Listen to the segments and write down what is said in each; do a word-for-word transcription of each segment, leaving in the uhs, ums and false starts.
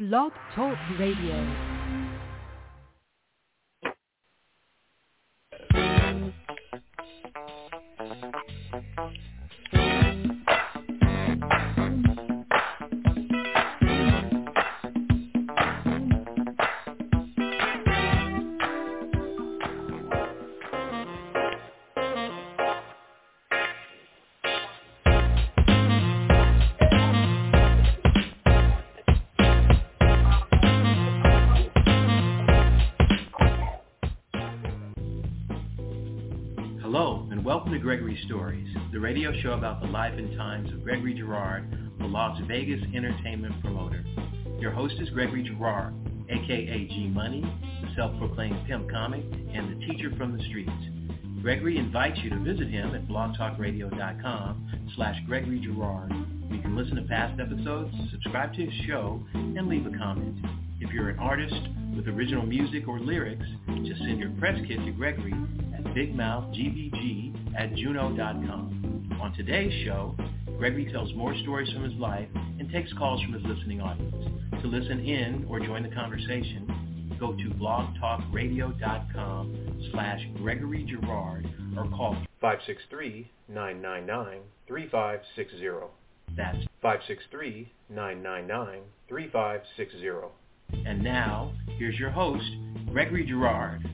Blog Talk Radio. Gregory Stories, the radio show about the life and times of Gregory Girard, the Las Vegas entertainment promoter. Your host is Gregory Girard, aka G Money, the self-proclaimed pimp comic, and the teacher from the streets. Gregory invites you to visit him at blogtalkradio.com slash Gregory Girard. You can listen to past episodes, subscribe to his show, and leave a comment. If you're an artist with original music or lyrics, just send your press kit to Gregory at bigmouthgbg at juno dot com. On today's show, Gregory tells more stories from his life and takes calls from his listening audience. To listen in or join the conversation, go to blogtalkradio.com slash Gregory Girard or call five six three, nine nine nine, three five six zero. That's five six three, nine nine nine, three five six zero. And now, here's your host, Gregory Girard.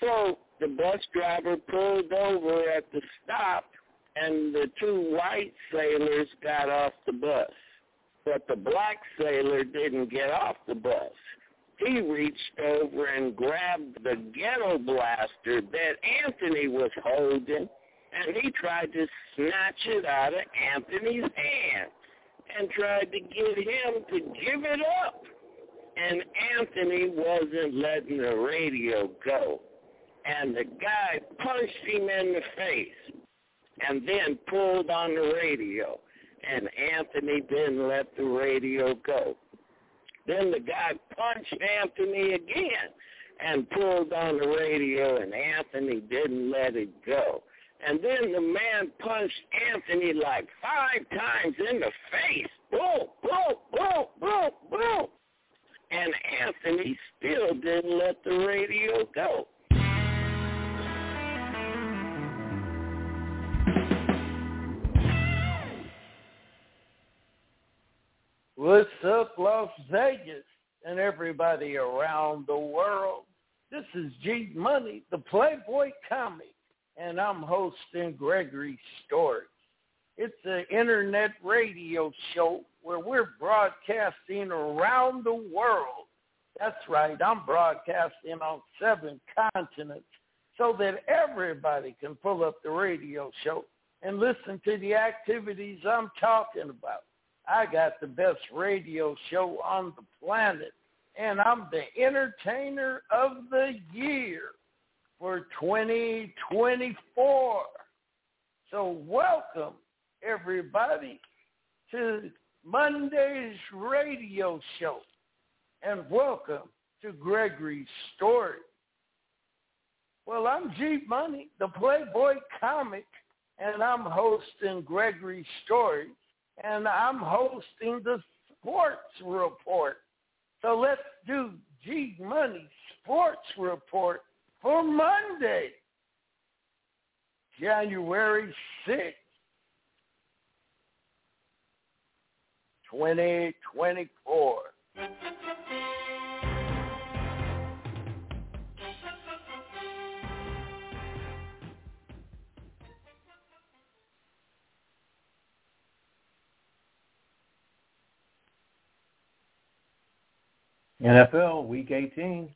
quote, the bus driver pulled over at the stop, and the two white sailors got off the bus. But the black sailor didn't get off the bus. He reached over and grabbed the ghetto blaster that Anthony was holding, and he tried to snatch it out of Anthony's hand and tried to get him to give it up. And Anthony wasn't letting the radio go. And the guy punched him in the face and then pulled on the radio. And Anthony didn't let the radio go. Then the guy punched Anthony again and pulled on the radio, and Anthony didn't let it go. And then the man punched Anthony like five times in the face. Boom, boom, boom, boom, boom. And Anthony still didn't let the radio go. What's up, Las Vegas, and everybody around the world? This is G Money, the Playboy Comic, and I'm hosting Gregory Stories. It's an internet radio show where we're broadcasting around the world. That's right, I'm broadcasting on seven continents so that everybody can pull up the radio show and listen to the activities I'm talking about. I got the best radio show on the planet, and I'm the entertainer of the year for twenty twenty-four. So welcome, everybody, to Monday's radio show, and welcome to Gregory's Story. Well, I'm G Money, the Playboy Comic, and I'm hosting Gregory's Story. And I'm hosting the Sports Report. So let's do G Money Sports Report for Monday, January sixth, twenty twenty-four. N F L Week eighteen.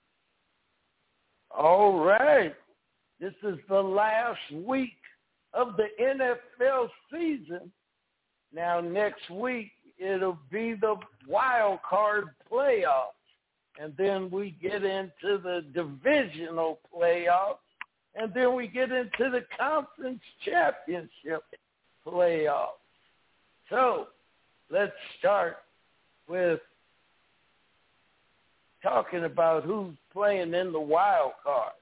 All right. This is the last week of the N F L season. Now, next week, it'll be the wild card playoffs. And then we get into the divisional playoffs. And then we get into the conference championship playoffs. So let's start with talking about who's playing in the wild card.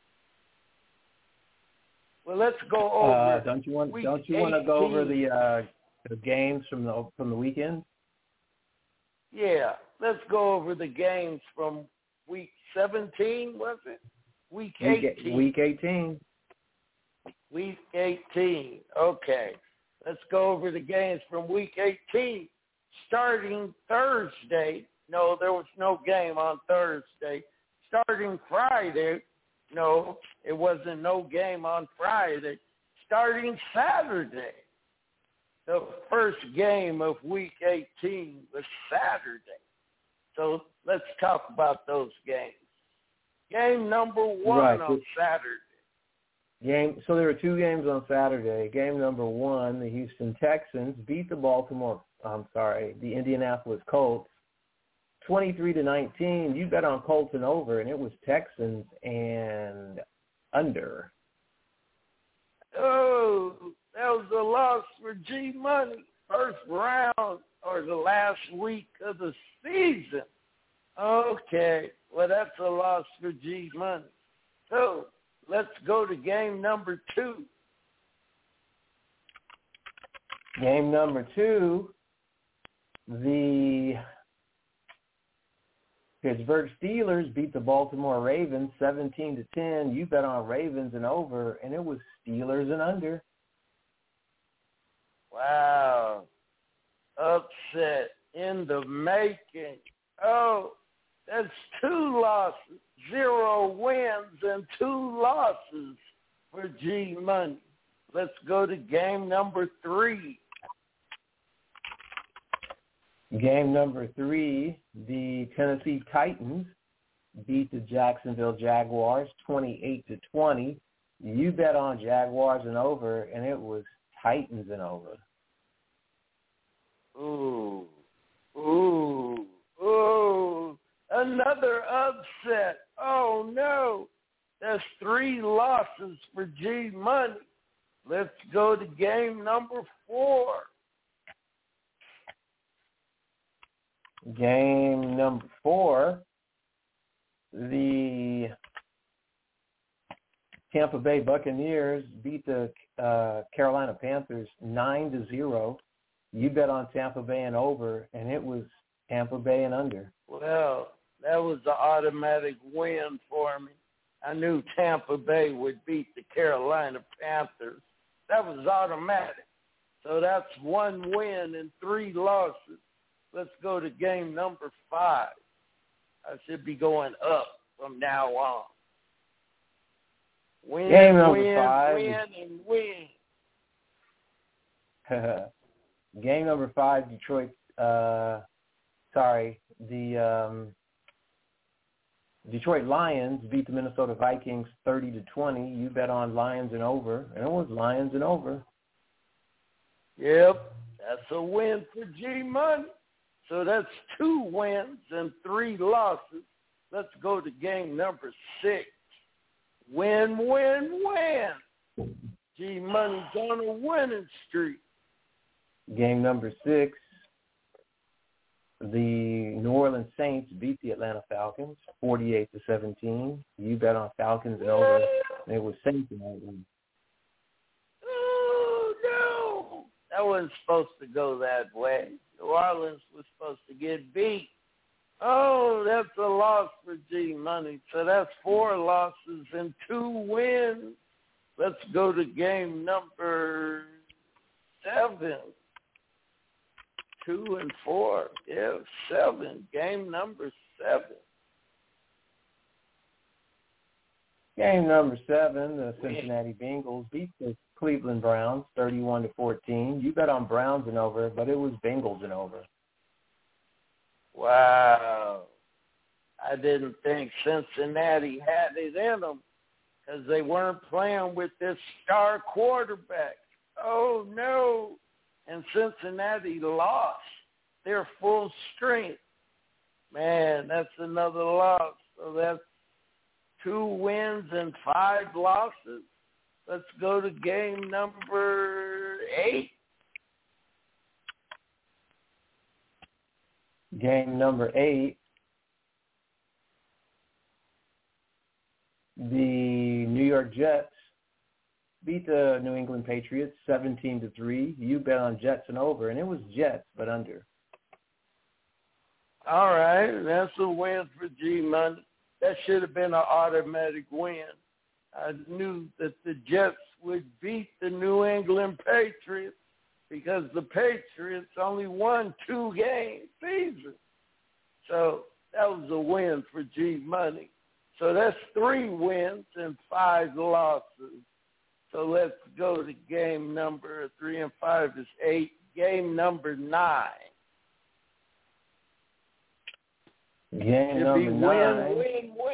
Well, let's go over. Uh, don't you want? Don't you want to go over the uh, the games from the from the weekend? Yeah, let's go over the games from week seventeen. Was it week eighteen? Week eighteen. Week eighteen. Okay, let's go over the games from week eighteen, starting Thursday. No, there was no game on Thursday. Starting Friday, no, it wasn't no game on Friday. Starting Saturday, the first game of week eighteen was Saturday. So let's talk about those games. Game number one right. on Saturday. Game. So there were two games on Saturday. Game number one, the Houston Texans beat the Baltimore, I'm sorry, the Indianapolis Colts. twenty-three to nineteen, you bet on Colts and over, and it was Texans and under. Oh, that was a loss for G Money. First round or the last week of the season. Okay, well, that's a loss for G Money. So let's go to game number two. Game number two, the Pittsburgh Steelers beat the Baltimore Ravens seventeen to ten. You bet on Ravens and over, and it was Steelers and under. Wow. Upset in the making. Oh, that's two losses zero wins and two losses for G Money. Let's go to game number three. Game number three, the Tennessee Titans beat the Jacksonville Jaguars twenty-eight to twenty. You bet on Jaguars and over, and it was Titans and over. Ooh, ooh, ooh, another upset. Oh, no. That's three losses for G Money. Let's go to game number four. Game number four, the Tampa Bay Buccaneers beat the uh, Carolina Panthers nine to zero. You bet on Tampa Bay and over, and it was Tampa Bay and under. Well, that was the automatic win for me. I knew Tampa Bay would beat the Carolina Panthers. That was automatic. So that's one win and three losses. Let's go to game number five. I should be going up from now on. Win, game number win, five. win, and win. Game number five, Detroit, uh, sorry, the um, Detroit Lions beat the Minnesota Vikings thirty to twenty. You bet on Lions and over, and it was Lions and over. Yep, that's a win for G Money. So that's two wins and three losses. Let's go to game number six. Win, win, win. G Money's on a winning streak. Game number six, the New Orleans Saints beat the Atlanta Falcons forty-eight to seventeen. You bet on Falcons and over, and it was Saints and over. Oh, no. That wasn't supposed to go that way. New Orleans was supposed to get beat. Oh, that's a loss for G Money. So that's four losses and two wins. Let's go to game number seven. Two and four. Yeah, seven. Game number seven. Game number seven, the Cincinnati Bengals beat the Cleveland Browns thirty-one to fourteen. You bet on Browns and over, but it was Bengals and over. Wow. I didn't think Cincinnati had it in them because they weren't playing with this star quarterback. Oh, no. And Cincinnati lost their full strength. Man, that's another loss. So that's two wins and five losses. Let's go to game number eight. Game number eight, the New York Jets beat the New England Patriots seventeen to three. You bet on Jets and over, and it was Jets, but under. All right, that's a win for G Money. That should have been an automatic win. I knew that the Jets would beat the New England Patriots because the Patriots only won two game season. So that was a win for G Money. So that's three wins and five losses. So let's go to game number three and five is eight. Game number nine. Game Should number be nine. Win, win, win.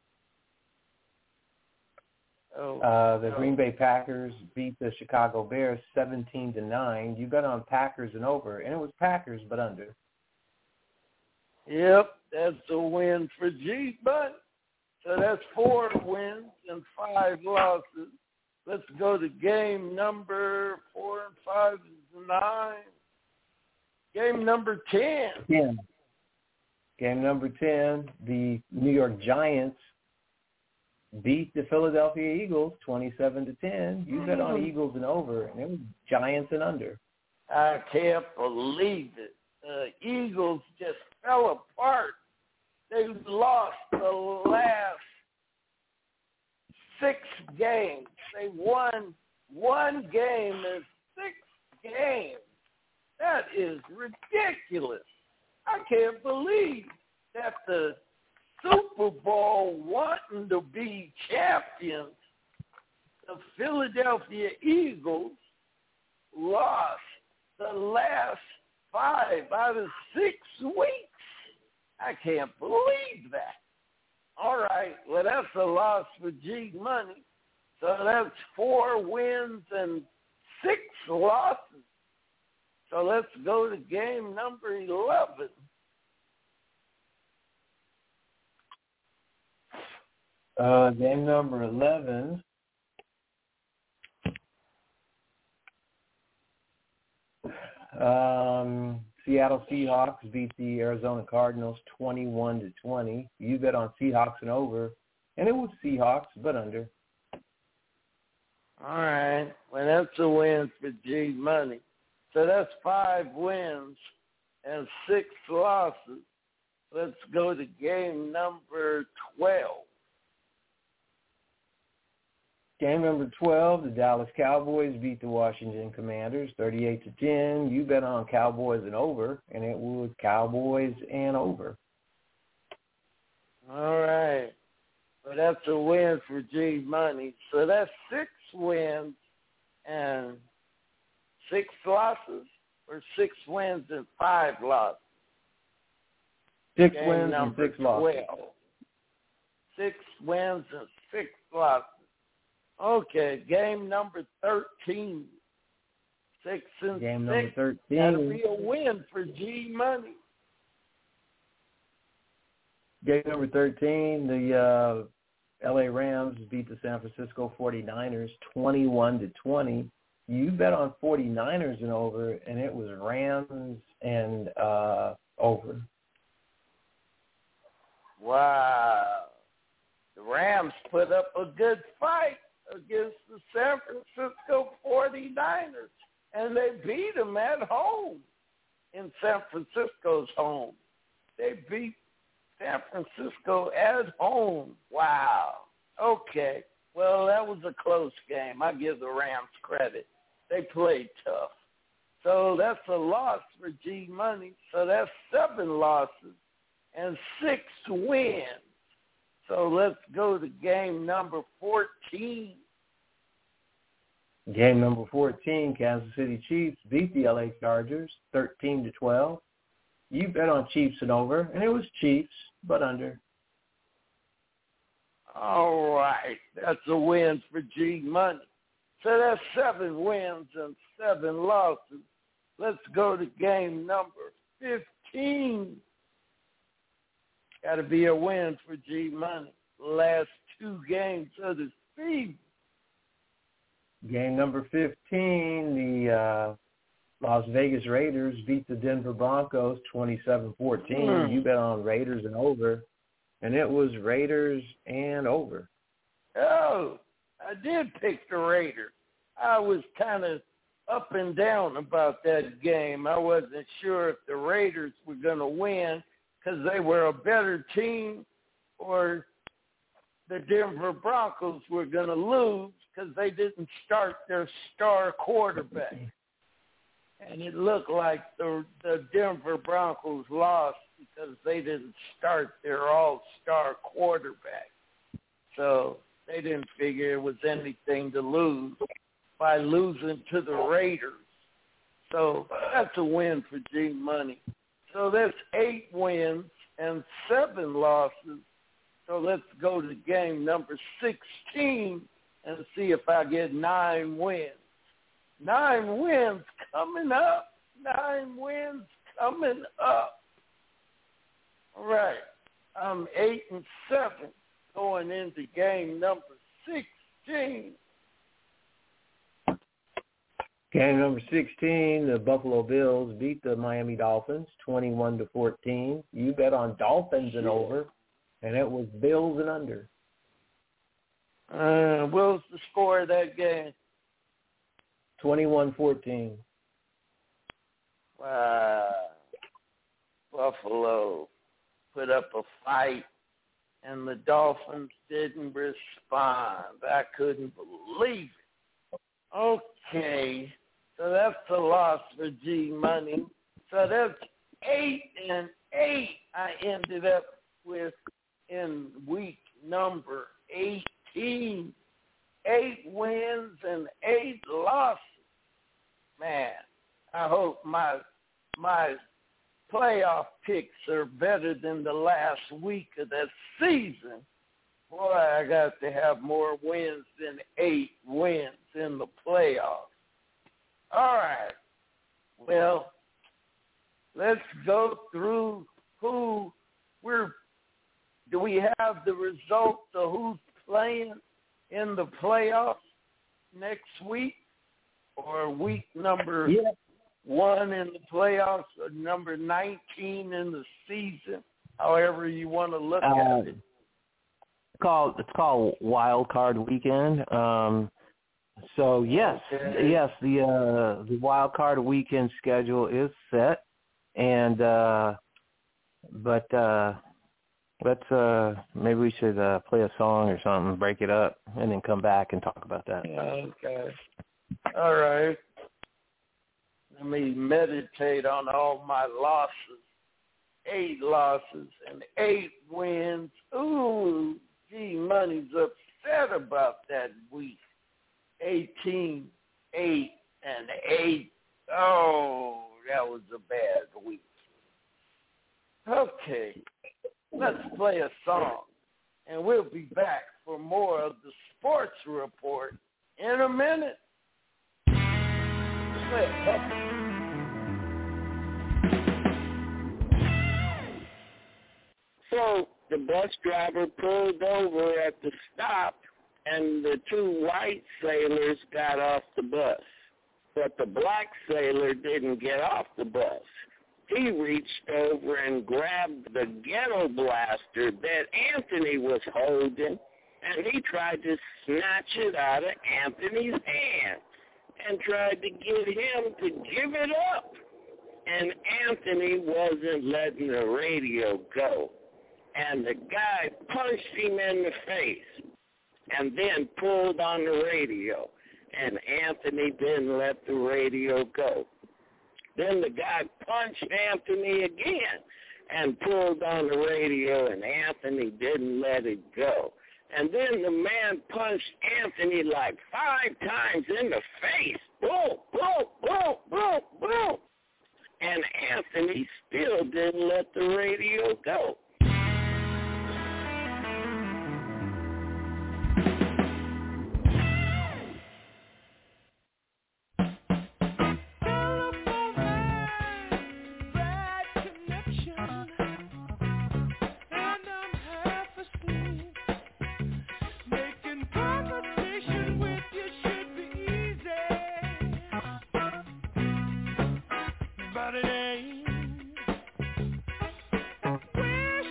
Oh, uh, the no. Green Bay Packers beat the Chicago Bears seventeen to nine. You bet on Packers and over, and it was Packers, but under. Yep, that's a win for G Money. So that's four wins and five losses. Let's go to game number four and five is nine. Game number ten. ten. Game number ten, the New York Giants beat the Philadelphia Eagles twenty-seven to ten. You bet on Eagles and over, and it was Giants and under. I can't believe it. The Eagles just fell apart. They lost the last six games. They won one game in six games. That is ridiculous. I can't believe that the Super Bowl wanting to be champions, the Philadelphia Eagles lost the last five out of six weeks. I can't believe that. All right, well, that's a loss for G Money. So that's four wins and six losses. So let's go to game number eleven. Uh, game number eleven. Um, Seattle Seahawks beat the Arizona Cardinals twenty-one to twenty. You bet on Seahawks and over, and it was Seahawks, but under. All right. Well, that's a win for G Money. So that's five wins and six losses. Let's go to game number twelve. Game number twelve, the Dallas Cowboys beat the Washington Commanders thirty-eight to ten. You bet on Cowboys and over, and it was Cowboys and over. All right. Well, that's a win for G Money. So that's six wins and six losses, or six wins and five losses? Six Game wins and six losses. twelve. Six wins and six losses. Okay, game number thirteen. Six and game six. number thirteen. That'll be a win for G Money. Game number thirteen, the uh, L A Rams beat the San Francisco forty-niners twenty-one to twenty. You bet on forty-niners and over, and it was Rams and uh, over. Wow. The Rams put up a good fight against the San Francisco forty-niners, and they beat them at home in San Francisco's home. They beat San Francisco at home. Wow. Okay. Well, that was a close game. I give the Rams credit. They played tough. So that's a loss for G Money. So that's seven losses and six wins. So let's go to game number fourteen. Game number fourteen, Kansas City Chiefs beat the L A Chargers thirteen to twelve. You bet on Chiefs and over, and it was Chiefs, but under. All right. That's a win for G Money. So that's seven wins and seven losses. Let's go to game number fifteen. Got to be a win for G Money. Last two games of the season. Game number fifteen, the uh, Las Vegas Raiders beat the Denver Broncos twenty-seven fourteen. Mm. You bet on Raiders and over, and it was Raiders and over. Oh, I did pick the Raiders. I was kind of up and down about that game. I wasn't sure if the Raiders were going to win because they were a better team, or the Denver Broncos were going to lose because they didn't start their star quarterback. And it looked like the, the Denver Broncos lost because they didn't start their all-star quarterback. So they didn't figure it was anything to lose by losing to the Raiders. So that's a win for G Money. So that's eight wins and seven losses. So let's go to game number sixteen and see if I get nine wins. Nine wins coming up. Nine wins coming up. All right. I'm eight and seven going into game number sixteen. Game number sixteen, the Buffalo Bills beat the Miami Dolphins twenty-one to fourteen. You bet on Dolphins and over, and it was Bills and under. Uh, what was the score of that game? twenty-one fourteen. Wow. Buffalo put up a fight, and the Dolphins didn't respond. I couldn't believe it. Okay. So that's the loss for G Money. So that's eight and eight I ended up with in in week number eighteen. Eight wins and eight losses. Man, I hope my my playoff picks are better than the last week of the season. Boy, I got to have more wins than eight wins in the playoffs. All right. Well, let's go through who we're – do we have the results of who's playing in the playoffs next week, or week number yeah. one in the playoffs, or number nineteen in the season, however you want to look uh, at it? It's called, it's called Wild Card Weekend. Um, so, yes, okay. yes, the uh, the Wild Card Weekend schedule is set, and uh, but uh, let's uh, maybe we should uh, play a song or something, break it up, and then come back and talk about that. Okay. All right. Let me meditate on all my losses. Eight losses and eight wins. Ooh, gee, Money's upset about that week. eighteen, eight, and eight. Oh, that was a bad week. Okay. Let's play a song, and we'll be back for more of the Sports Report in a minute. So the bus driver pulled over at the stop, and the two white sailors got off the bus. But the black sailor didn't get off the bus. He reached over and grabbed the ghetto blaster that Anthony was holding, and he tried to snatch it out of Anthony's hand and tried to get him to give it up. And Anthony wasn't letting the radio go. And the guy punched him in the face and then pulled on the radio. And Anthony didn't let the radio go. Then the guy punched Anthony again and pulled on the radio, and Anthony didn't let it go. And then the man punched Anthony like five times in the face. Boom, boom, boom, boom, boom. And Anthony still didn't let the radio go. Wish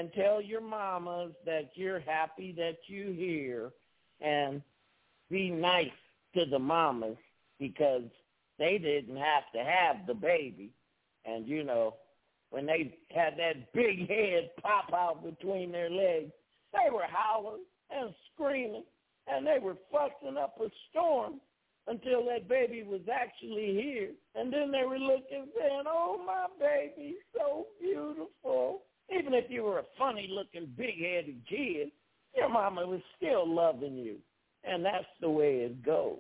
and tell your mamas that you're happy that you're here, and be nice to the mamas because they didn't have to have the baby. And, you know, when they had that big head pop out between their legs, they were howling and screaming, and they were fussing up a storm until that baby was actually here. And then they were looking saying, oh, my baby's so beautiful. Even if you were a funny-looking, big-headed kid, your mama was still loving you. And that's the way it goes.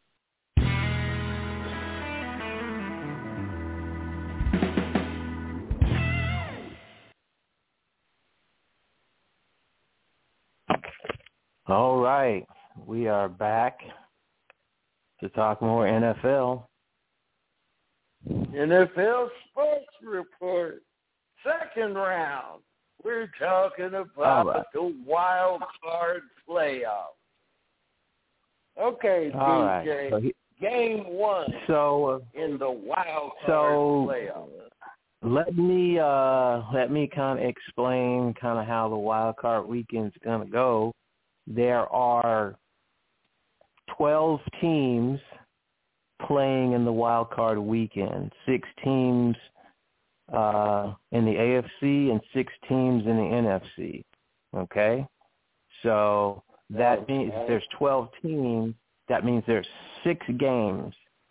All right. We are back to talk more N F L. N F L Sports Report, second round. We're talking about right. the wild card playoff. Okay, All D J, right. so he, game one so, uh, in the wild card so, playoff. Let me uh, let me kind of explain kind of how the wild card weekend's going to go. There are twelve teams playing in the wild card weekend, six teams uh, in the A F C and six teams in the N F C, okay? So that okay. means if there's twelve teams, that means there's six games,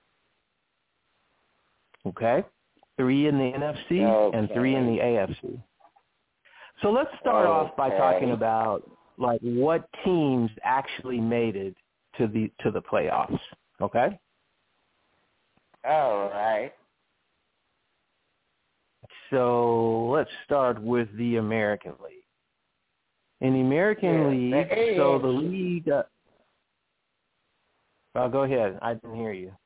okay? Three in the N F C okay. and three in the A F C. So let's start okay. off by talking about like what teams actually made it to the to the playoffs, okay? All right. So let's start with the American League. In the American yeah, League, the so the league. Uh, oh, go ahead. I didn't hear you.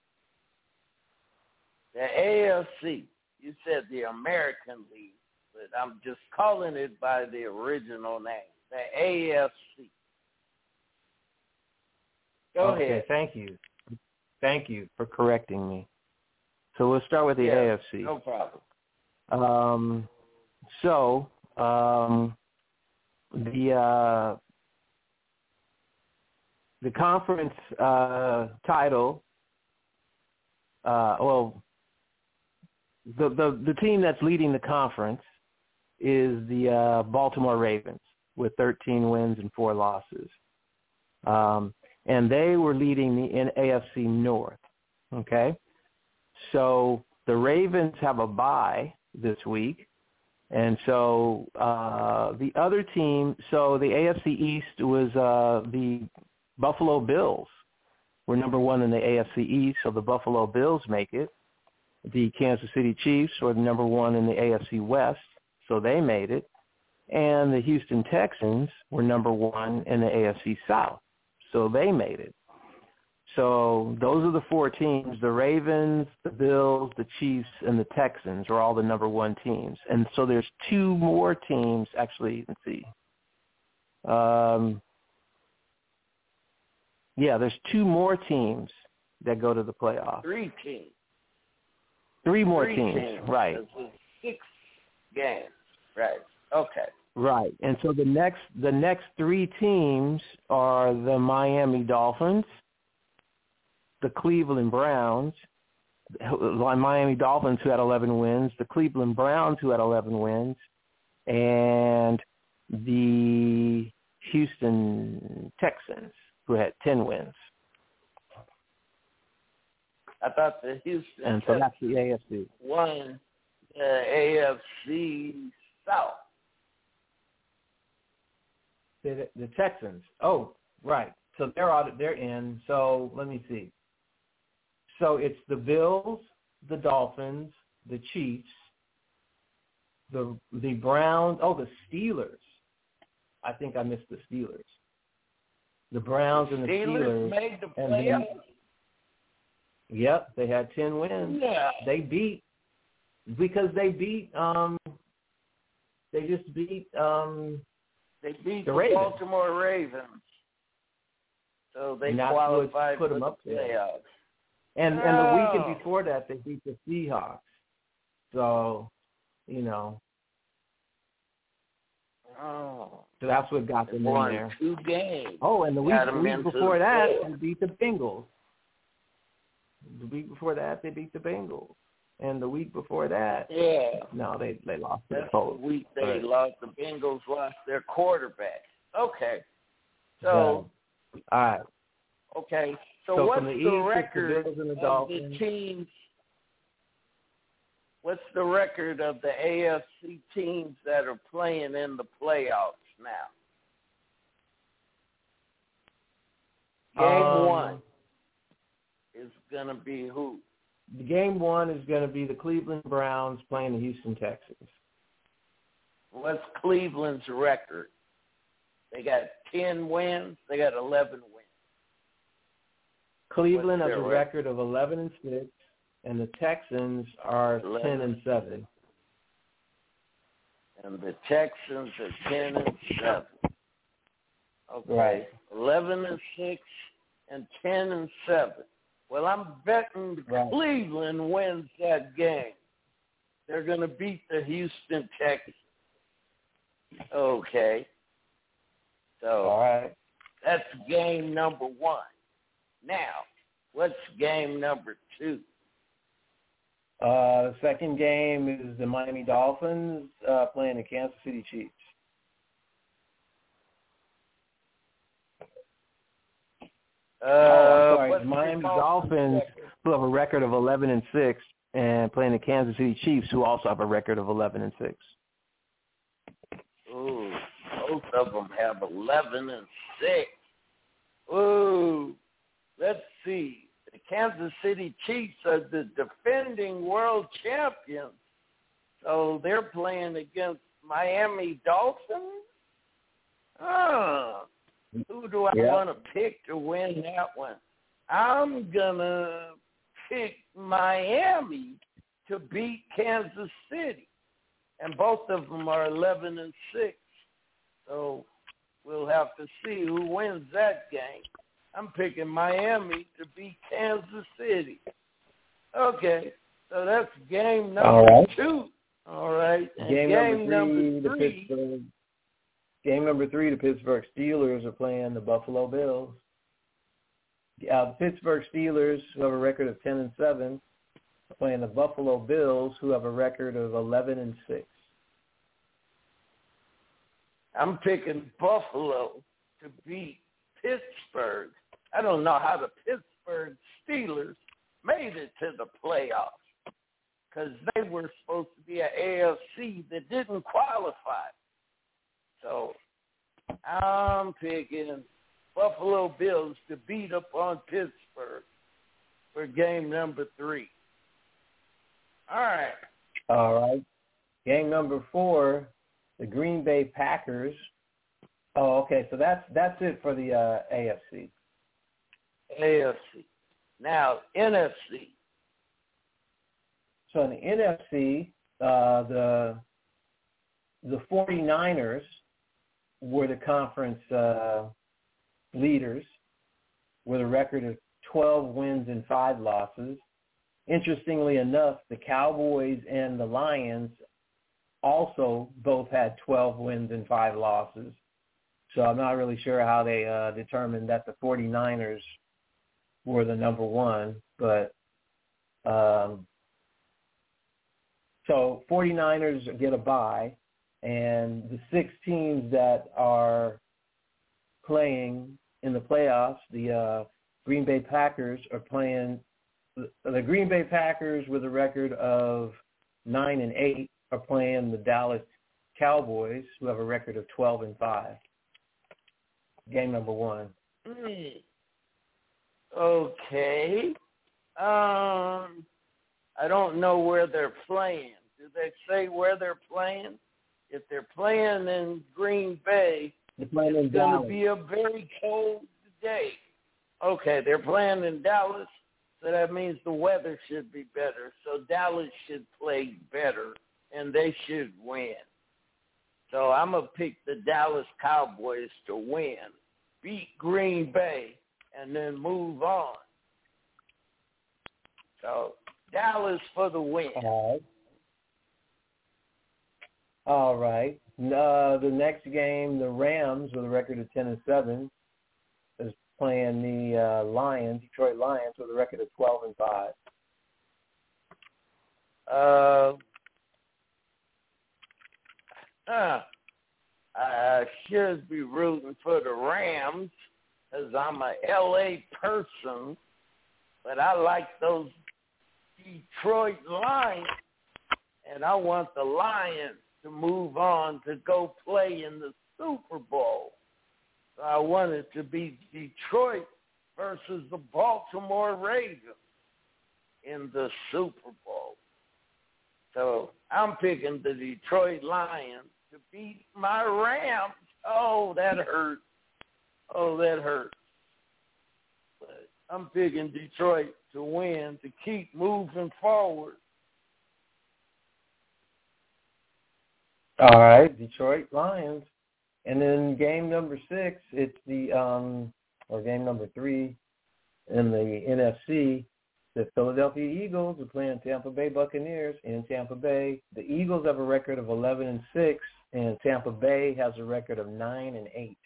The A F C. You said the American League, but I'm just calling it by the original name. The A F C. Go okay, ahead. Thank you. Thank you for correcting me. So we'll start with the yeah, A F C. No problem. Um, so um, the uh, the conference uh, title. Uh, well, the, the the team that's leading the conference is the uh, Baltimore Ravens with thirteen wins and four losses. Um, and they were leading the A F C North, okay? So the Ravens have a bye this week, and so uh, the other team, so the A F C East was uh, the Buffalo Bills were number one in the A F C East, so the Buffalo Bills make it. The Kansas City Chiefs were the number one in the A F C West, so they made it. And the Houston Texans were number one in the A F C South, so they made it. So those are the four teams. The Ravens, the Bills, the Chiefs, and the Texans are all the number one teams. And so there's two more teams. Actually, let's see. Um, yeah, there's two more teams that go to the playoffs. Three teams. Three more Three teams, teams, right. Six games, right. Okay. Right. And so the next the next three teams are the Miami Dolphins, the Cleveland Browns, the Miami Dolphins who had eleven wins, the Cleveland Browns who had eleven wins, and the Houston Texans who had ten wins. I thought the Houston and so that's the A F C. won the A F C South. The, the Texans. Oh, right. So they're out. They're in. So let me see. So it's the Bills, the Dolphins, the Chiefs, the the Browns. Oh, the Steelers. I think I missed the Steelers. The Browns the and the Steelers Steelers made the and playoffs. then, yep, they had ten wins. Yeah. They beat because they beat. Um, they just beat. Um, They beat the, the Ravens. Baltimore Ravens, so they and that's qualified put for them the up there. playoffs. And oh. and the weekend before that, they beat the Seahawks. So, you know, Oh. So that's what got them won in there. two games. Oh, and the week, Got the them week into before the that, playoffs. they beat the Bengals. The week before that, they beat the Bengals. And the week before that, Yeah. no, they they lost to That's the Colts. the week they But, lost. The Bengals lost their quarterback. Okay. So, yeah. All right. okay. So, So what's from the the East, record it's the Bills and the of Dolphins. the teams? What's the record of the A F C teams that are playing in the playoffs now? Game Um, one is going to be who? The game one is going to be the Cleveland Browns playing the Houston Texans. What's Cleveland's record? They got ten wins. They got eleven wins. Cleveland What's has a their record of eleven and six, and the Texans are ten and seven. And the Texans are ten and seven. Okay, Right. eleven and six and ten and seven. Well, I'm betting Right. Cleveland wins that game. They're going to beat the Houston Texans. Okay. So All right. that's game number one. Now, what's game number two? Uh, the second game is the Miami Dolphins uh, playing the Kansas City Chiefs. Uh, oh, I'm sorry. what's The Miami the Dolphins, record? who have a record of eleven and six, and playing the Kansas City Chiefs, who also have a record of eleven and six. Ooh, both of them have eleven and six. Ooh, let's see. The Kansas City Chiefs are the defending world champions, so they're playing against Miami Dolphins. Oh, who do I Yeah. want to pick to win that one? I'm gonna pick Miami to beat Kansas City. And both of them are eleven and six. So we'll have to see who wins that game. I'm picking Miami to beat Kansas City. Okay, so that's game number All right. two. All right. And Game, game number three, number the three. Pittsburgh. Game number three, the Pittsburgh Steelers are playing the Buffalo Bills. Uh, the Pittsburgh Steelers, who have a record of ten and seven, are playing the Buffalo Bills, who have a record of eleven and six. I'm picking Buffalo to beat Pittsburgh. I don't know how the Pittsburgh Steelers made it to the playoffs because they were supposed to be an A F C that didn't qualify. So I'm picking Buffalo Bills to beat up on Pittsburgh for game number three. All right. All right. Game number four, the Green Bay Packers. Oh, okay. So that's that's it for the uh, A F C. A F C. Now, N F C. So in the N F C, uh, the the 49ers were the conference uh, leaders with a record of twelve wins and five losses. Interestingly enough, the Cowboys and the Lions also both had twelve wins and five losses. So I'm not really sure how they uh, determined that the 49ers were the number one. But um, so 49ers get a bye, and the six teams that are playing in the playoffs, the uh, Green Bay Packers are playing the Green Bay Packers with a record of nine and eight are playing the Dallas Cowboys, who have a record of twelve and five. Game number one. Mm. Okay. Um, I don't know where they're playing. Do they say where they're playing? If they're playing in Green Bay, They're playing in it's going Dallas. to be a very cold day. Okay, they're playing in Dallas. So that means the weather should be better. So Dallas should play better, and they should win. So I'm going to pick the Dallas Cowboys to win, beat Green Bay, and then move on. So Dallas for the win. All right. All right. Uh, the next game, the Rams, with a record of ten and seven, is playing the uh, Lions, Detroit Lions, with a record of twelve and five. Uh, uh, I should be rooting for the Rams because I'm a L A person, but I like those Detroit Lions, and I want the Lions to move on to go play in the Super Bowl. So I want it to be Detroit versus the Baltimore Ravens in the Super Bowl. So I'm picking the Detroit Lions to beat my Rams. Oh, that hurt. Oh, that hurt. But I'm picking Detroit to win, to keep moving forward. All right, Detroit Lions. And then game number six, it's the, um, or game number three in the N F C, the Philadelphia Eagles are playing Tampa Bay Buccaneers in Tampa Bay. The Eagles have a record of eleven and six, and Tampa Bay has a record of nine and eight.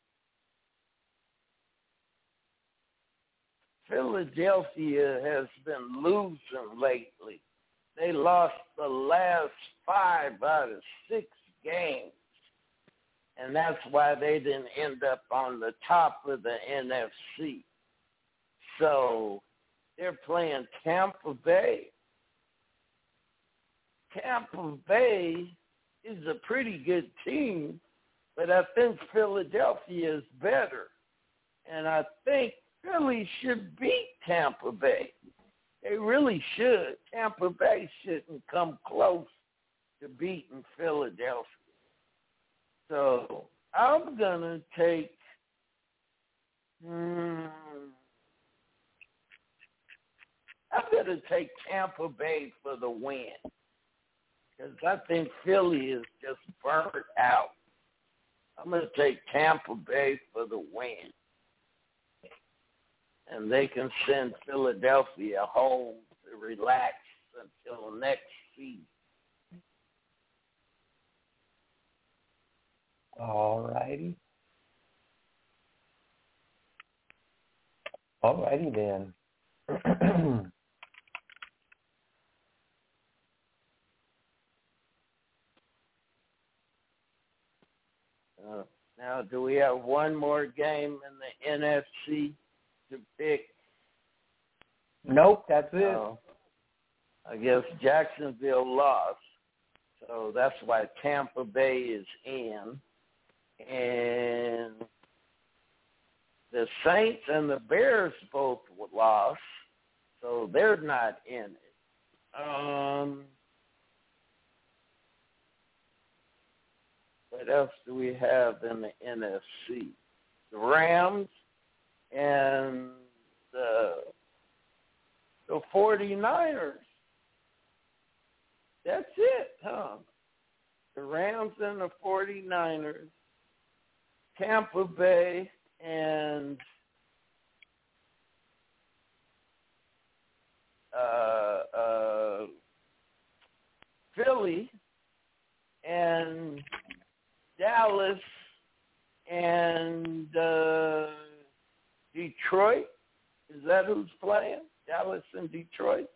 Philadelphia has been losing lately. They lost the last five out of six games, and that's why they didn't end up on the top of the N F C. So they're playing Tampa Bay. Tampa Bay is a pretty good team, but I think Philadelphia is better, and I think Philly should beat Tampa Bay. They really should. Tampa Bay shouldn't come close to beating Philadelphia. So I'm going to take, hmm, I'm going to take Tampa Bay for the win because I think Philly is just burnt out. I'm going to take Tampa Bay for the win. And they can send Philadelphia home to relax until next season. All righty. All righty then. uh, now, do we have one more game in the N F C to pick? Nope, that's it. Uh, I guess Jacksonville lost, so that's why Tampa Bay is in. And the Saints and the Bears both lost, so they're not in it. Um, what else do we have in the N F C? The Rams and the, the forty-niners. That's it, huh? The Rams and the forty-niners, Tampa Bay and uh, uh, Philly and Dallas and uh, Detroit. Is that who's playing? Dallas and Detroit?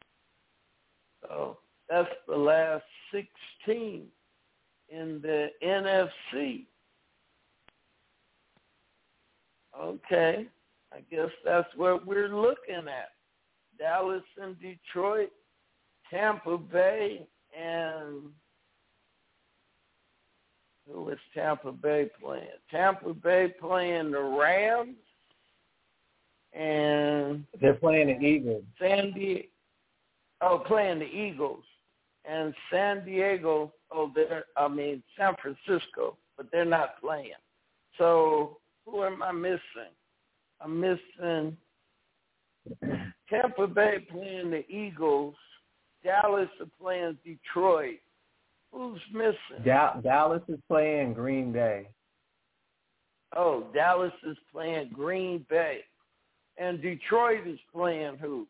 So that's the last sixteen in the N F C. Okay. I guess that's what we're looking at. Dallas and Detroit, Tampa Bay, and who is Tampa Bay playing? Tampa Bay playing the Rams, and they're playing the Eagles. San Diego, oh, playing the Eagles, and San Diego. Oh, they're I mean San Francisco, but they're not playing. So who am I missing? I'm missing Tampa Bay playing the Eagles. Dallas are playing Detroit. Who's missing? Da- Dallas is playing Green Bay. Oh, Dallas is playing Green Bay. And Detroit is playing who?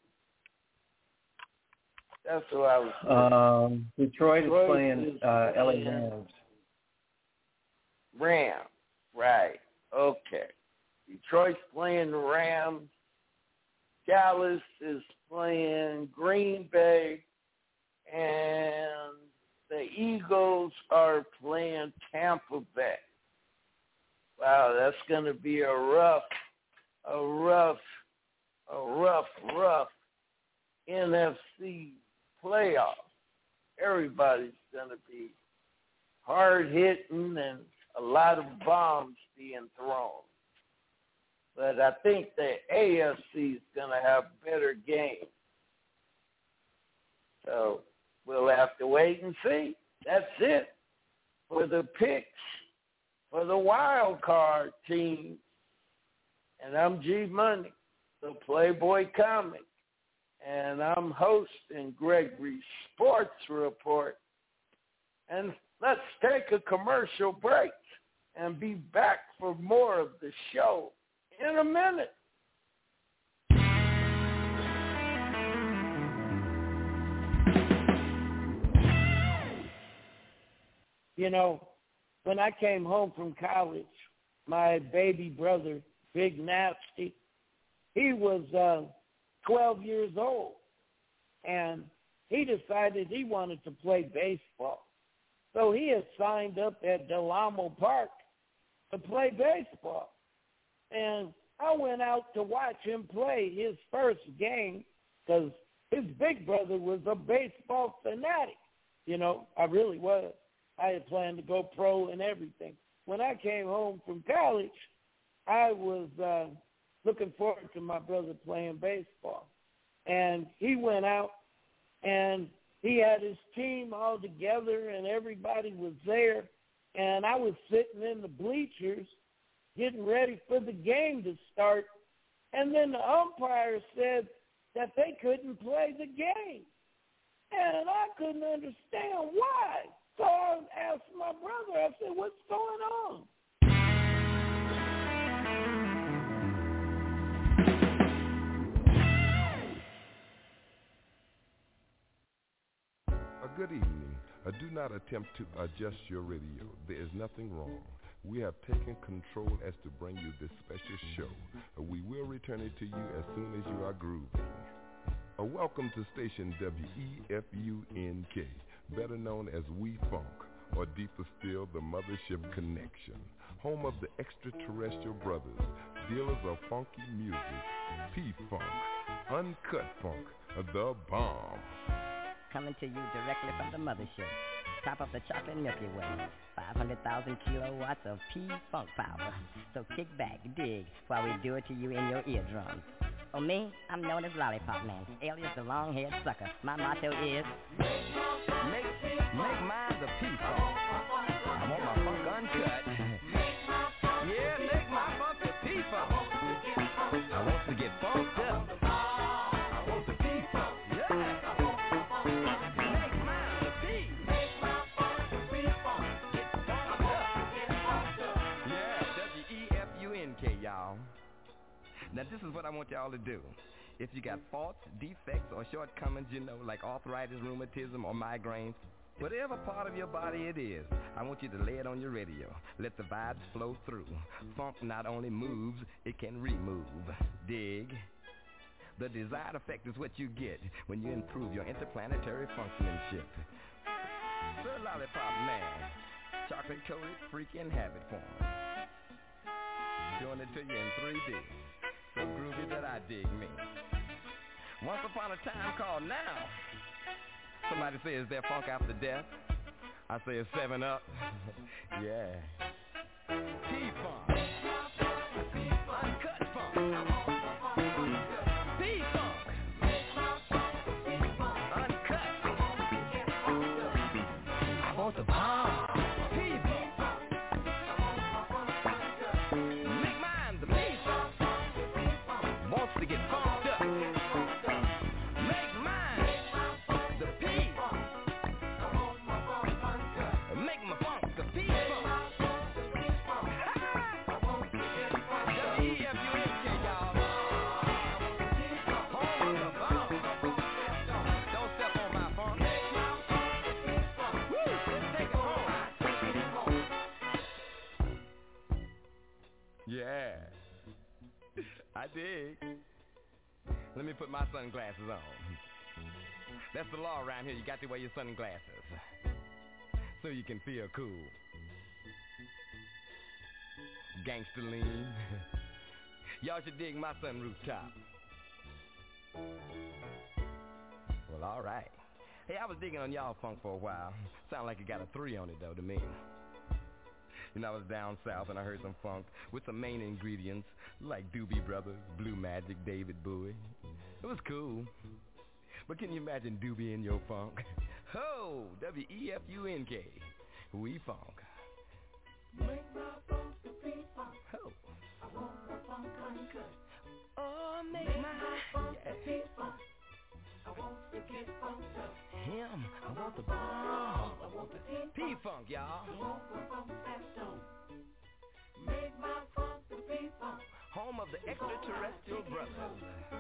That's who I was saying. Um, Detroit, Detroit is playing is uh, playing, L A Rams. Rams, right. Okay. Detroit's playing the Rams. Dallas is playing Green Bay. And the Eagles are playing Tampa Bay. Wow, that's going to be a rough, a rough, a rough, rough N F C playoff. Everybody's going to be hard-hitting and a lot of bombs being thrown. But I think the A F C is going to have better games. So we'll have to wait and see. That's it for the picks for the wild card team. And I'm G Money, the Playboy Comic. And I'm hosting Gregory's Sports Report. And let's take a commercial break and be back for more of the show in a minute. You know, when I came home from college, my baby brother, Big Nasty, he was uh, twelve years old, and he decided he wanted to play baseball. So he had signed up at Del Amo Park to play baseball. And I went out to watch him play his first game because his big brother was a baseball fanatic. You know, I really was. I had planned to go pro and everything. When I came home from college, I was uh, looking forward to my brother playing baseball. And he went out, and he had his team all together, and everybody was there. And I was sitting in the bleachers getting ready for the game to start. And then the umpire said that they couldn't play the game. And I couldn't understand why. So I asked my brother, I said, what's going on? A good evening. Uh, do not attempt to adjust your radio. There is nothing wrong. We have taken control as to bring you this special show. Uh, we will return it to you as soon as you are grooving. Uh, welcome to station W E F U N K, better known as We Funk, or deeper still, the Mothership Connection, home of the extraterrestrial brothers, dealers of funky music, P-Funk, Uncut Funk, the bomb. Coming to you directly from the Mothership, top of the chocolate Milky Way, five hundred thousand kilowatts of P-Funk power. So kick back, dig, while we do it to you in your eardrums. For me, I'm known as Lollipop Man, alias the long-haired sucker. My motto is, make, make mine the P-Funk. I want my funk uncut. Yeah, make my funk the P-Funk. I want to get funked up. I want the P-Funk. Yeah. Make mine the P. Make my funk the P-Funk. Get funked up. Yeah, W E F U N K, y'all. Now, this is what I want y'all to do. If you got faults, defects, or shortcomings, you know, like arthritis, rheumatism, or migraines, whatever part of your body it is, I want you to lay it on your radio. Let the vibes flow through. Funk not only moves, it can remove. Dig? The desired effect is what you get when you improve your interplanetary functionship. Sir Lollipop Man, chocolate-coated freaking habit form. Doing it to you in three D. So groovy that I dig me. Once upon a time called now. Somebody says, is there funk after death? I say it's seven up. Yeah. P-Funk. Uncut funk. P-Funk. Uncut. I want the bomb. P-Funk. Make mine the P-Funk. Wants to get funked up. Make mine the P. Make my funk the P-Funk. W E F U N K, y'all. Yeah, I dig. Let me put my sunglasses on. That's the law around here. You got to wear your sunglasses so you can feel cool. Gangster lean. Y'all should dig my sunroof top. Well, all right. Hey, I was digging on y'all funk for a while. Sound like it got a three on it, though, to me. You know, I was down south and I heard some funk with some main ingredients like Doobie Brothers, Blue Magic, David Bowie. It was cool. But can you imagine Doobie in your funk? Ho! W E F U N K. We funk. Make my funk to be funk. Ho! I want my funk uncut. Oh, make, make my, my funk yeah. to be funk. I want to get funked up. Him, I want the bomb. bomb. I want the P-funk. P-funk, y'all. I want the funk that's on. Make my funk to be funk. Home of the extraterrestrial brothers.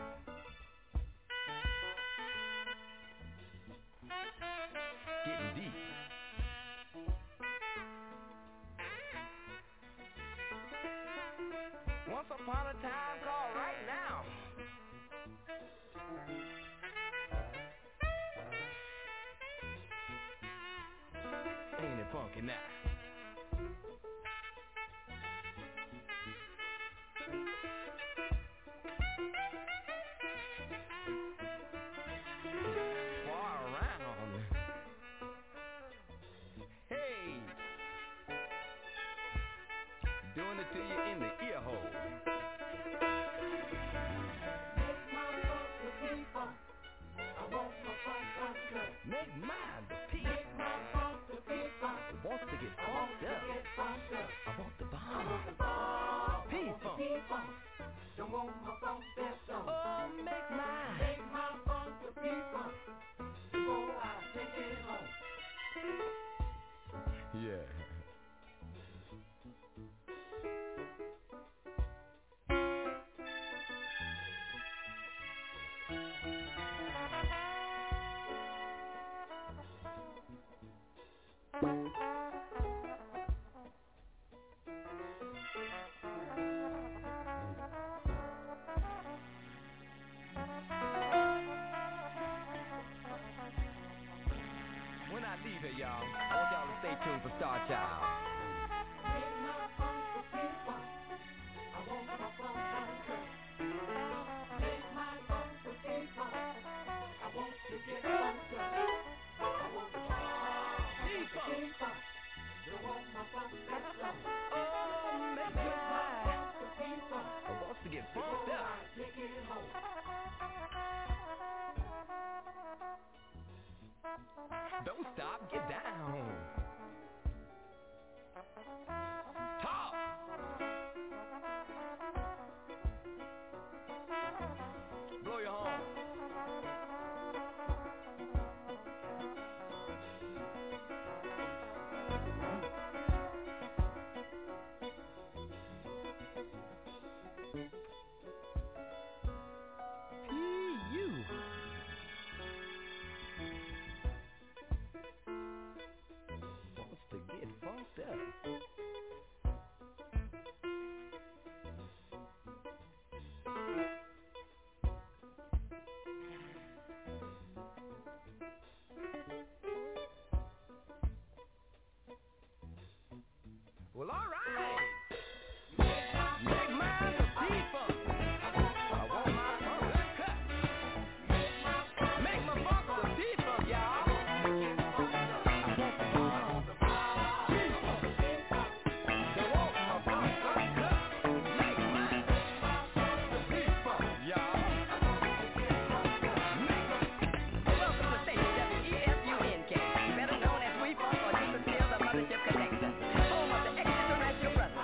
Getting deep. Once upon a time called right now. Ain't it funky now? Far around. Hey, doing it to you in the ear hole. Make my funk to be funk. I want my funk uncut. Make mine the peace. Make my funk to be funk. Wants to get I want funked to up. get funked up. I want the I want the bomb. bomb. P-funk. P-funk. Don't want my funk that's on. Oh, make mine. Make my funk to be funk. Before I take it home. Yeah. When I leave here, y'all, I want y'all to stay tuned for Star Child. Make my funk to be funk. I want my funk uncut. Make my funk to be funk. I want to get funked up. I want the bomb. P-funk. P-funk. Don't want my funk that's on. Oh, make Make my mine. funk to be funk. I wants to get Before funked up. I take it home. Don't stop, get down. Talk. Blow your horn. P U. Wants to get funked up. Well, all right. Make mine the P-funk. I want my funk uncut. Make my funk the P-funk, y'all. I want the bomb. Don't want my funk uncut. Make mine the P-funk, y'all. Welcome to station W E F U N K, better known as We Funk, or you can feel the mothership connection. Home of the extraterrestrial brothers.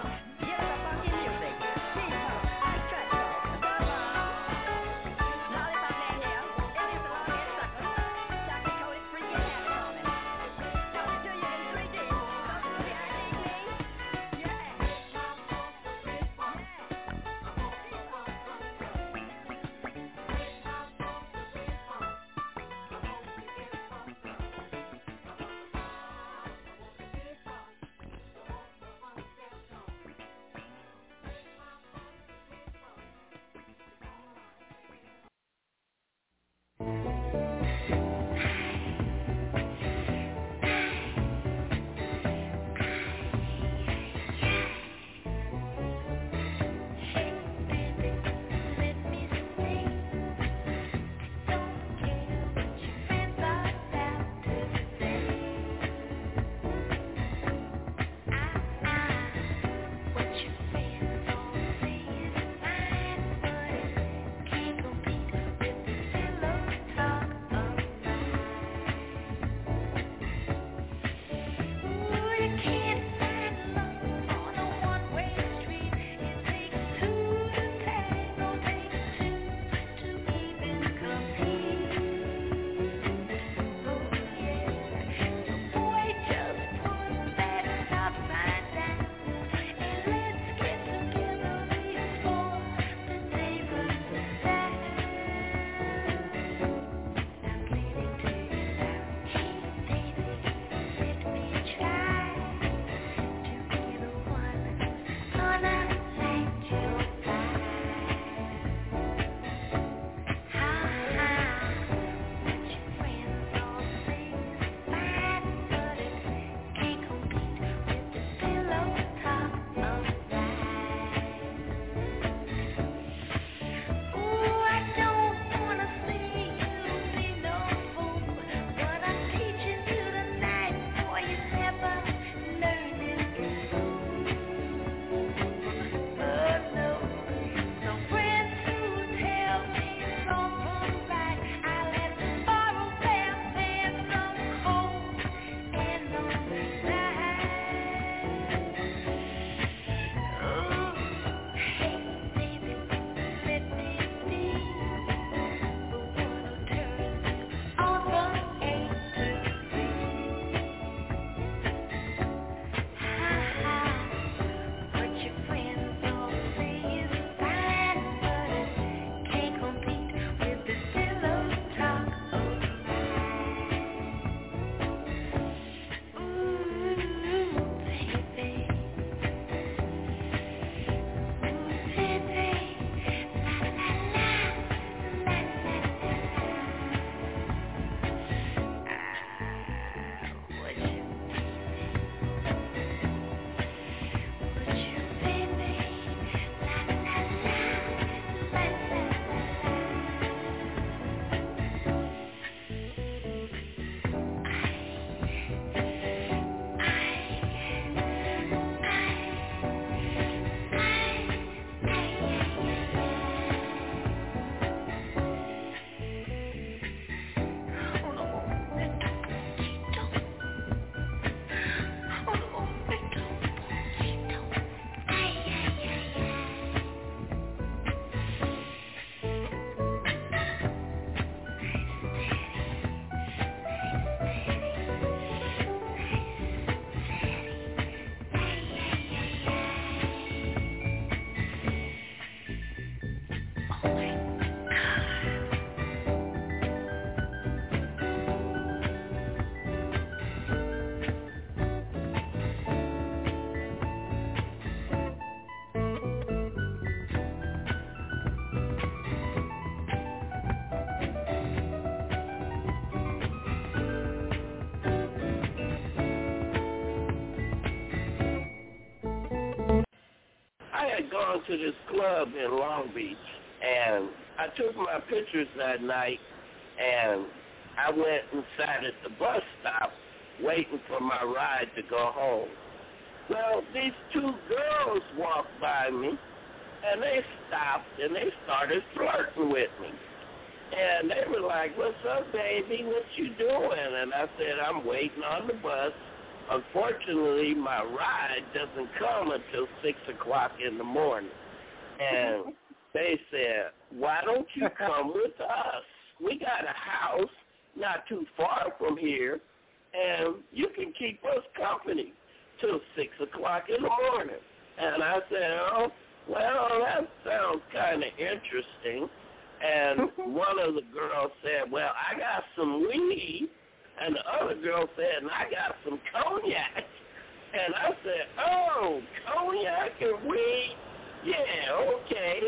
going to this club in Long Beach, and I took my pictures that night, and I went and sat at the bus stop waiting for my ride to go home. Well, these two girls walked by me, and they stopped, and they started flirting with me. And they were like, "What's up, baby? What you doing?" And I said, "I'm waiting on the bus. Unfortunately, my ride doesn't come until six o'clock in the morning." And they said, "Why don't you come with us? We got a house not too far from here, and you can keep us company till six o'clock in the morning." And I said, "Oh, well, that sounds kind of interesting." And one of the girls said, "Well, I got some weed." And the other girl said, "And I got some cognac." And I said, "Oh, cognac and weed? Yeah, okay."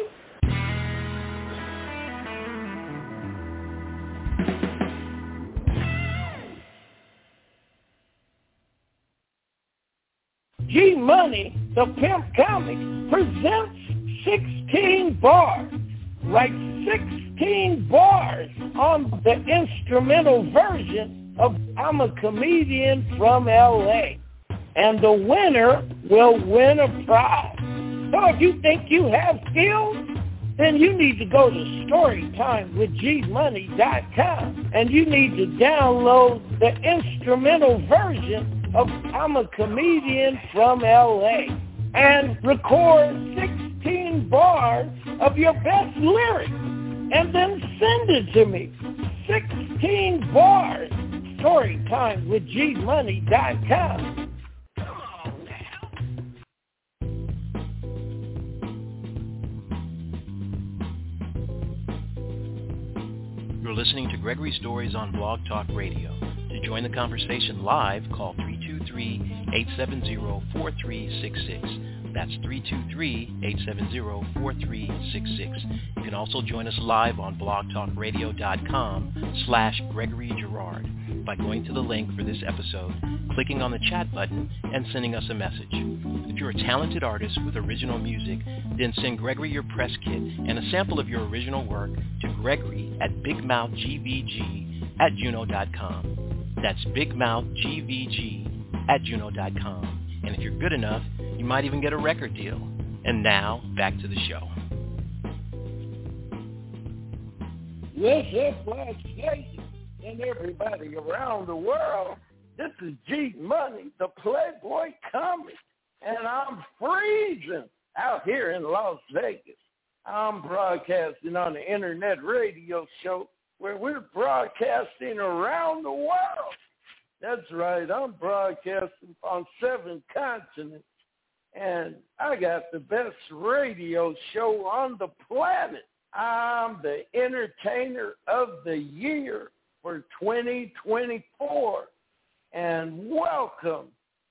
G Money, the Pimp Comic, presents sixteen bars. Like sixteen bars on the instrumental version of I'm a Comedian from L A. And the winner will win a prize. So if you think you have skills, then you need to go to storytime with G money dot com and you need to download the instrumental version of I'm a Comedian from L A and record sixteen bars of your best lyrics and then send it to me. sixteen bars. Storytime with G money dot com. You're listening to Gregory Stories on Blog Talk Radio. To join the conversation live, call three two three, eight seven zero, four three six six. That's three two three, eight seven zero, four three six six. You can also join us live on blogtalkradio.com slash Gregory Girard by going to the link for this episode, clicking on the chat button, and sending us a message. If you're a talented artist with original music, then send Gregory your press kit and a sample of your original work to Gregory at big mouth g v g at juno dot com. That's big mouth g v g at juno dot com. And if you're good enough, you might even get a record deal. And now, back to the show. What's up, Las Vegas, and everybody around the world? This is G Money, the Playboy Comic, and I'm freezing out here in Las Vegas. I'm broadcasting on the internet radio show where we're broadcasting around the world. That's right, I'm broadcasting on seven continents, and I got the best radio show on the planet. I'm the entertainer of the year for twenty twenty-four, and welcome,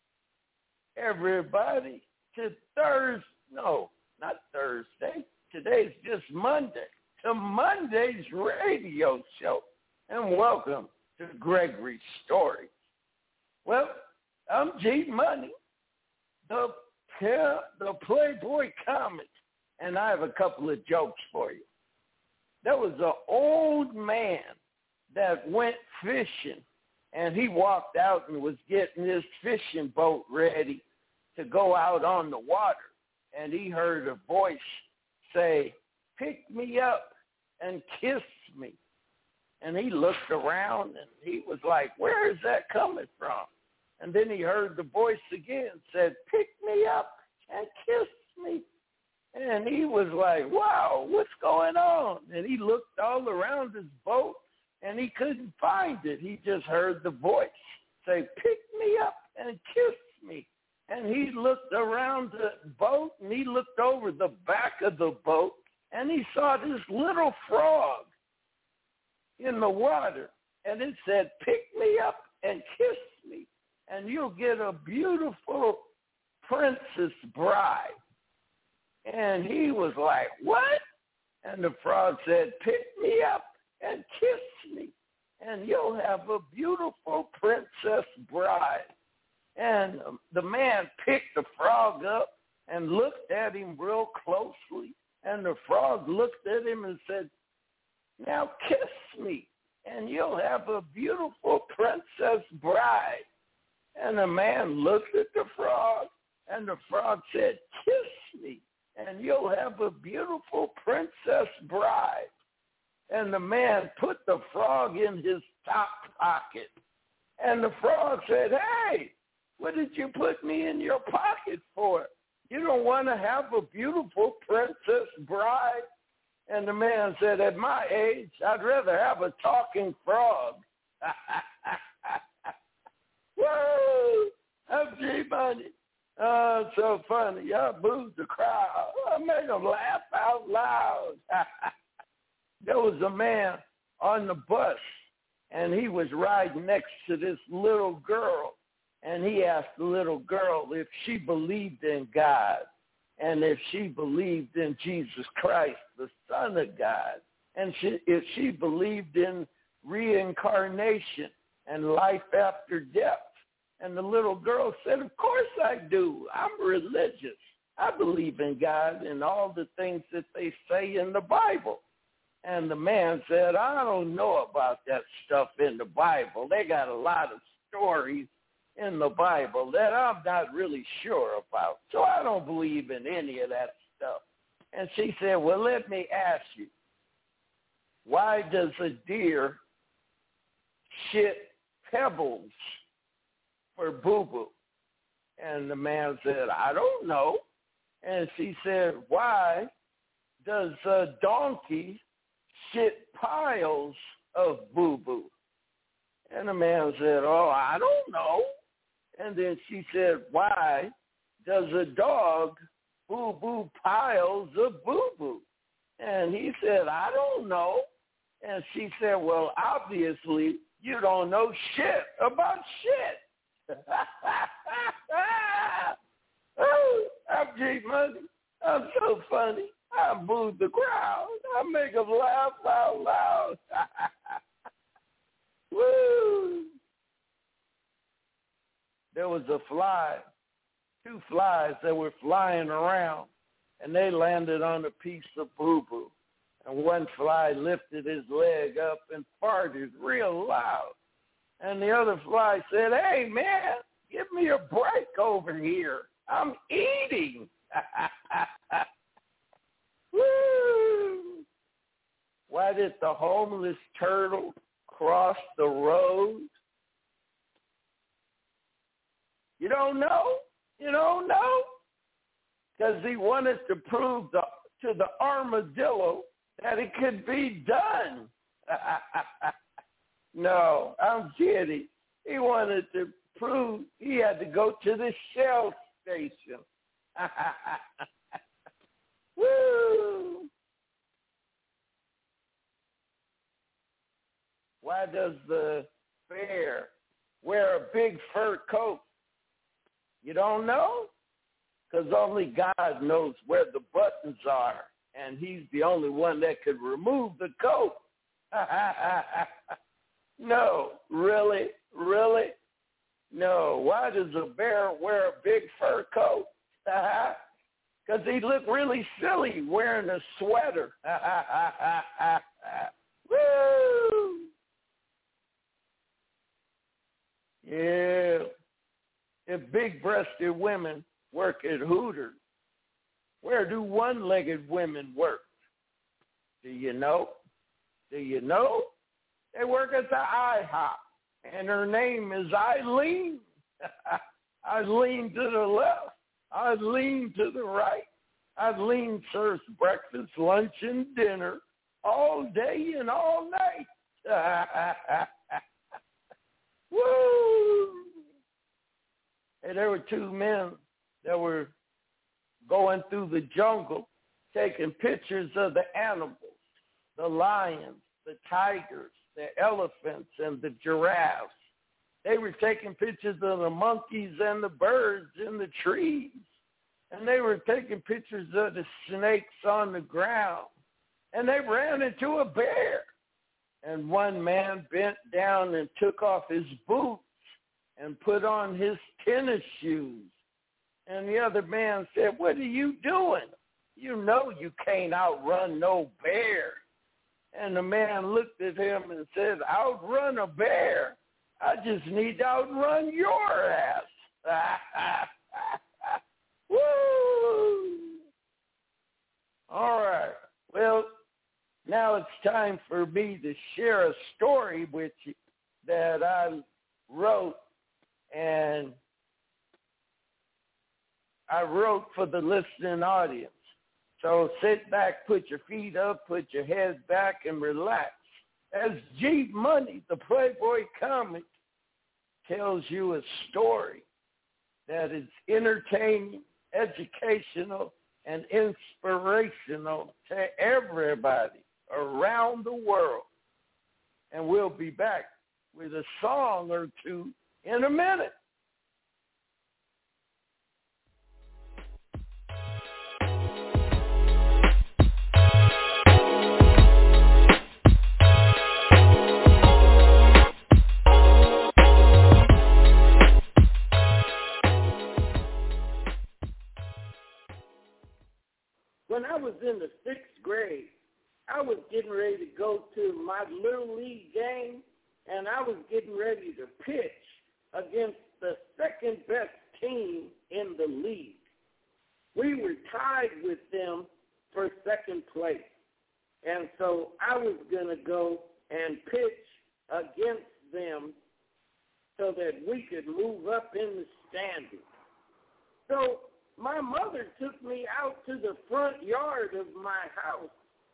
everybody, to Thursday, no, not Thursday, today's just Monday, to Monday's radio show, and welcome to Gregory Stories. Well, I'm G Money, the, the Playboy Comic, and I have a couple of jokes for you. There was an old man that went fishing, and he walked out and was getting his fishing boat ready to go out on the water, and he heard a voice say, "Pick me up and kiss me." And he looked around, and he was like, "Where is that coming from?" And then he heard the voice again, said, "Pick me up and kiss me." And he was like, "Wow, what's going on?" And he looked all around his boat, and he couldn't find it. He just heard the voice say, "Pick me up and kiss me." And he looked around the boat, and he looked over the back of the boat, and he saw this little frog in the water, and it said, "Pick me up and kiss me, and you'll get a beautiful princess bride." And he was like, "What?" And the frog said, "Pick me up and kiss me, and you'll have a beautiful princess bride." And the man picked the frog up, and looked at him real closely. And the frog looked at him and said, now kiss me, and you'll have a beautiful princess bride. And the man looked at the frog, and the frog said, kiss me, and you'll have a beautiful princess bride. And the man put the frog in his top pocket. And the frog said, hey, what did you put me in your pocket for? You don't want to have a beautiful princess bride? And the man said, at my age, I'd rather have a talking frog. Whoa! I'm G-Money. Oh, so funny. I moved the crowd. I made them laugh out loud. There was a man on the bus, and he was riding next to this little girl. And he asked the little girl if she believed in God and if she believed in Jesus Christ, the Son of God, and she, if she believed in reincarnation and life after death. And the little girl said, of course I do. I'm religious. I believe in God and all the things that they say in the Bible. And the man said, I don't know about that stuff in the Bible. They got a lot of stories in the Bible that I'm not really sure about. So I don't believe in any of that stuff. And she said, well, let me ask you, why does a deer shit pebbles for boo-boo? And the man said, I don't know. And she said, why does a donkey shit piles of boo-boo? And the man said, oh, I don't know. And then she said, why does a dog boo-boo piles of boo-boo? And he said, I don't know. And she said, well, obviously, you don't know shit about shit. Oh, I'm G-Money. I'm so funny. I booed the crowd. I make them laugh out loud. Woo! There was a fly, two flies that were flying around, and they landed on a piece of boo-boo. And one fly lifted his leg up and farted real loud. And the other fly said, hey, man, give me a break over here. I'm eating. Woo! Why did the homeless turtle cross the road? You don't know? You don't know? Because he wanted to prove the, to the armadillo that it could be done. No, I'm kidding. He wanted to prove he had to go to the Shell station. Woo! Why does the bear wear a big fur coat? You don't know? Because only God knows where the buttons are, and he's the only one that could remove the coat. No, really, really? No. Why does a bear wear a big fur coat? Because he looked really silly wearing a sweater. Woo! Yeah. If big-breasted women work at Hooters, where do one-legged women work? Do you know? Do you know? They work at the IHOP, and her name is Eileen. Eileen to the left. Eileen to the right. Eileen serves breakfast, lunch, and dinner all day and all night. Woo! And there were two men that were going through the jungle taking pictures of the animals, the lions, the tigers, the elephants, and the giraffes. They were taking pictures of the monkeys and the birds in the trees. And they were taking pictures of the snakes on the ground. And they ran into a bear. And one man bent down and took off his boots and put on his tennis shoes. And the other man said, what are you doing? You know you can't outrun no bear. And the man looked at him and said, outrun a bear? I just need to outrun your ass. Woo! All right. Well, now it's time for me to share a story with you that I wrote, and I wrote for the listening audience. So sit back, put your feet up, put your head back, and relax. As G Money, the Playboy comic, tells you a story that is entertaining, educational, and inspirational to everybody around the world. And we'll be back with a song or two in a minute. When I was in the sixth grade, I was getting ready to go to my Little League game, and I was getting ready to pitch against the second best team in the league. We were tied with them for second place, and so I was going to go and pitch against them so that we could move up in the standings. So my mother took me out to the front yard of my house,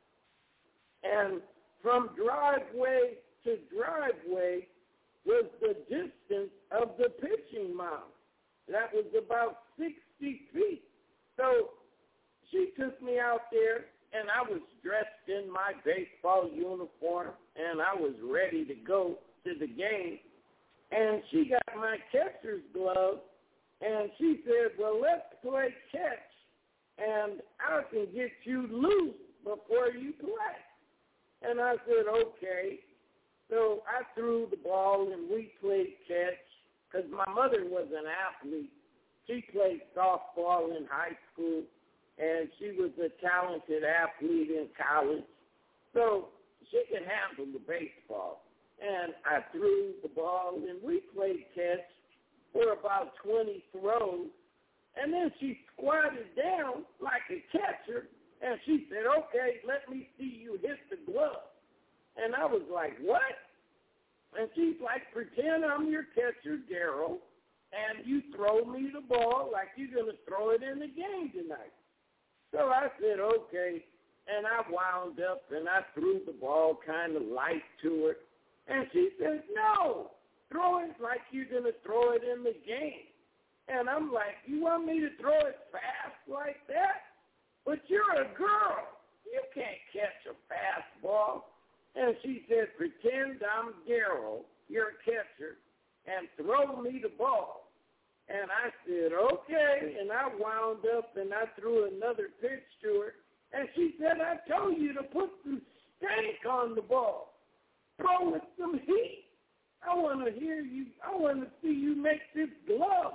and from driveway to driveway was the distance of the pitching mound. That was about sixty feet. So she took me out there, and I was dressed in my baseball uniform, and I was ready to go to the game. And she got my catcher's glove, and she said, well, let's play catch, and I can get you loose before you play. And I said, okay. So I threw the ball, and we played catch, because my mother was an athlete. She played softball in high school, and she was a talented athlete in college. So she could handle the baseball. And I threw the ball, and we played catch for about twenty throws. And then she squatted down like a catcher, and she said, okay, let me see you hit the glove. And I was like, what? And she's like, pretend I'm your catcher, Daryl, and you throw me the ball like you're going to throw it in the game tonight. So I said, okay. And I wound up, and I threw the ball kind of light to her. And she said, no, throw it like you're going to throw it in the game. And I'm like, you want me to throw it fast like that? But you're a girl. You can't catch a fastball. And she said, pretend I'm Daryl, your catcher, and throw me the ball. And I said, okay. And I wound up, and I threw another pitch to her. And she said, I told you to put some stank on the ball. Throw with some heat. I want to hear you. I want to see you make this glove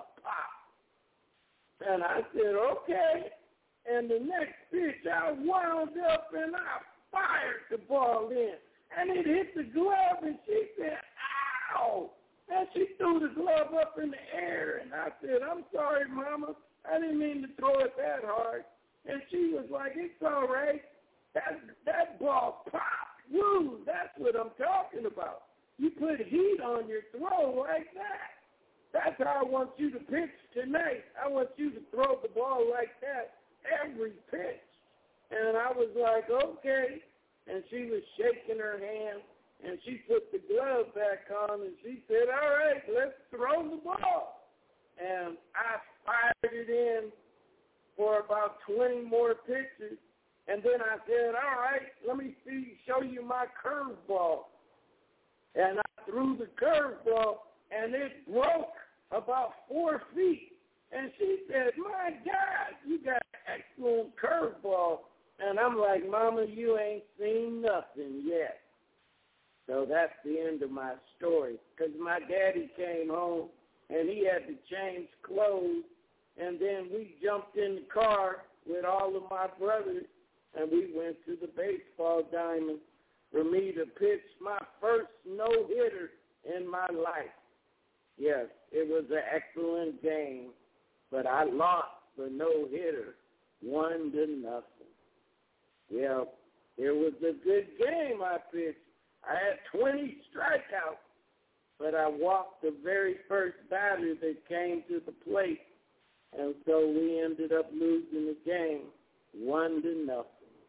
pop. And I said, okay. And the next pitch, I wound up, and I fired the ball in. And it hit the glove, and she said, ow. And she threw the glove up in the air. And I said, I'm sorry, Mama. I didn't mean to throw it that hard. And she was like, it's all right. That, that ball popped. Woo, that's what I'm talking about. You put heat on your throw like that. That's how I want you to pitch tonight. I want you to throw the ball like that every pitch. And I was like, okay. And she was shaking her hand, and she put the glove back on, and she said, all right, let's throw the ball. And I fired it in for about twenty more pitches. And then I said, all right, let me see, show you my curveball. And I threw the curveball, and it broke about four feet. And she said, my God, you got an excellent curveball. And I'm like, Mama, you ain't seen nothing yet. So that's the end of my story. Because my daddy came home, and he had to change clothes, and then we jumped in the car with all of my brothers, and we went to the baseball diamond for me to pitch my first no-hitter in my life. Yes, it was an excellent game, but I lost the no-hitter, one to nothing. Yeah, it was a good game I pitched. I had twenty strikeouts, but I walked the very first batter that came to the plate, and so we ended up losing the game, one to nothing.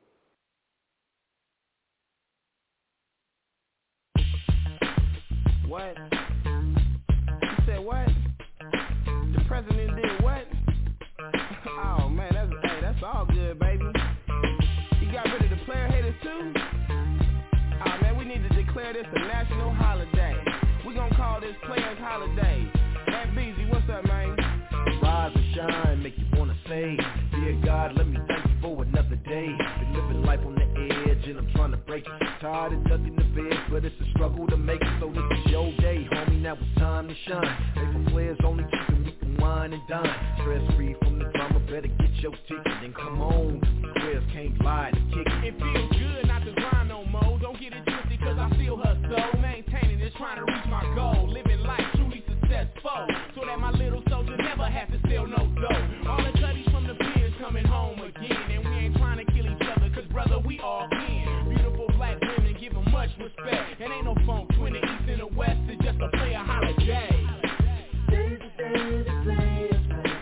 What? You said what? The president did what? Oh man, that's hey, that's all good, baby. He got rid of the player haters too? Oh man, we need to declare this a national holiday. We gonna call this Players Holiday. Man, Beezy, what's up, man? Rise and shine, make you wanna say, dear God, let me thank you for another day. Been living life on the edge and I'm trying to break it. Tired of ducking the bed, but it's a struggle to make it. So this is your day, homie, now it's time to shine. They for players only keeping me from wine and dine. Stress free from the drama, better get your ticket. Then come on, players can't lie to kick it. It feels good not to grind no more. Don't get it twisted cause I still hustle. Maintaining is trying to reach my goal. Living life truly successful, so that my little soldier never has to steal no dough. All the cutties from the peers coming home again, and we ain't trying to kill each other cause brother we all in. Beautiful black women give them much respect, and ain't no funk between the east and the west. It's just a player holiday. Today's the day to play a play,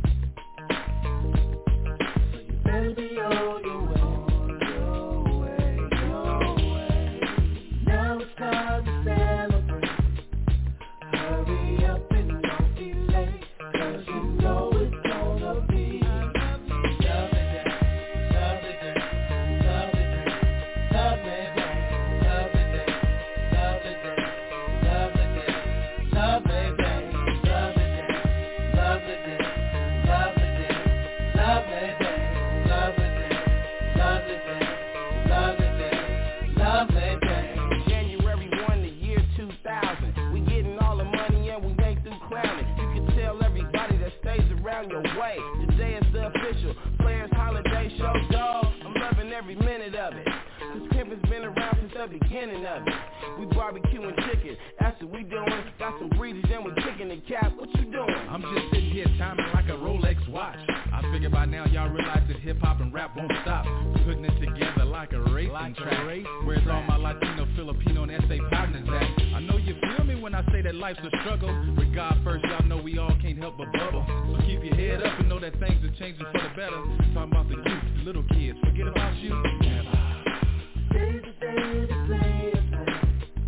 so you better be on your way, your way, your way. Now it's time to celebrate. Hurry up and don't be late, cause you know it's gonna be lovely day, lovely day, lovely day, lovely day, lovely day, lovely day, lovely day, lovely day, lovely day, lovely day, lovely day, lovely day, lovely day, lovely day, lovely day. January first, the year two thousand. We getting all the money and we ain't through clowning. You can tell everybody that stays around your way. Today is the official Players Holiday Show, dog. I'm loving every minute of it. This pimpin's been around since the beginning of it. We barbecuing chicken, that's what we doing. Got some breezes and we're kicking the cap. What you doing? I'm just sitting here timing like a Rolex watch. I figure by now y'all realize that hip-hop and rap won't stop. Putting it together like a racing like track. Race Where's track. All my Latino, Filipino, and S A partners at? I know you feel me when I say that life's a struggle. With God first, y'all know we all can't help but bubble. So keep your head up and know that things are changing for the better. Talking about the youth, the little kids, forget about you. Never. Today's the day to play a play,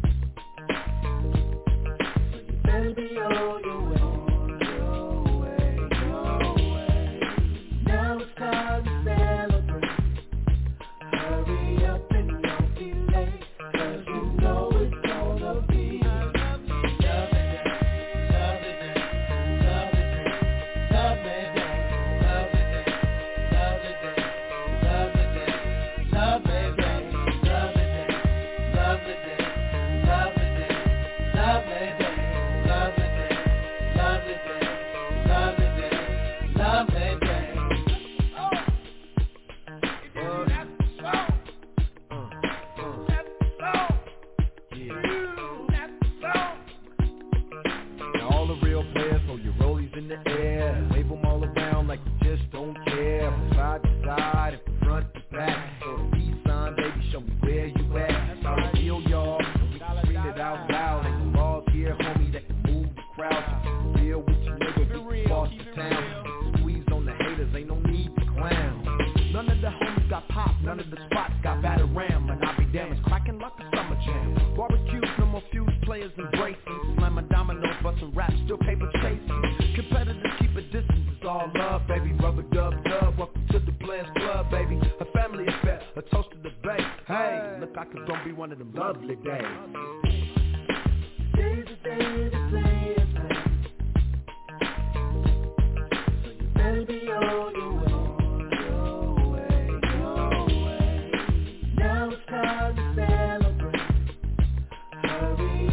so you better be on your way, your way, your way. Now it's time to celebrate. Hurry up and don't be late, cause you know it's gonna be lovely day, lovely day, lovely day, lovely day, lovely day, lovely day, lovely day, lovely day.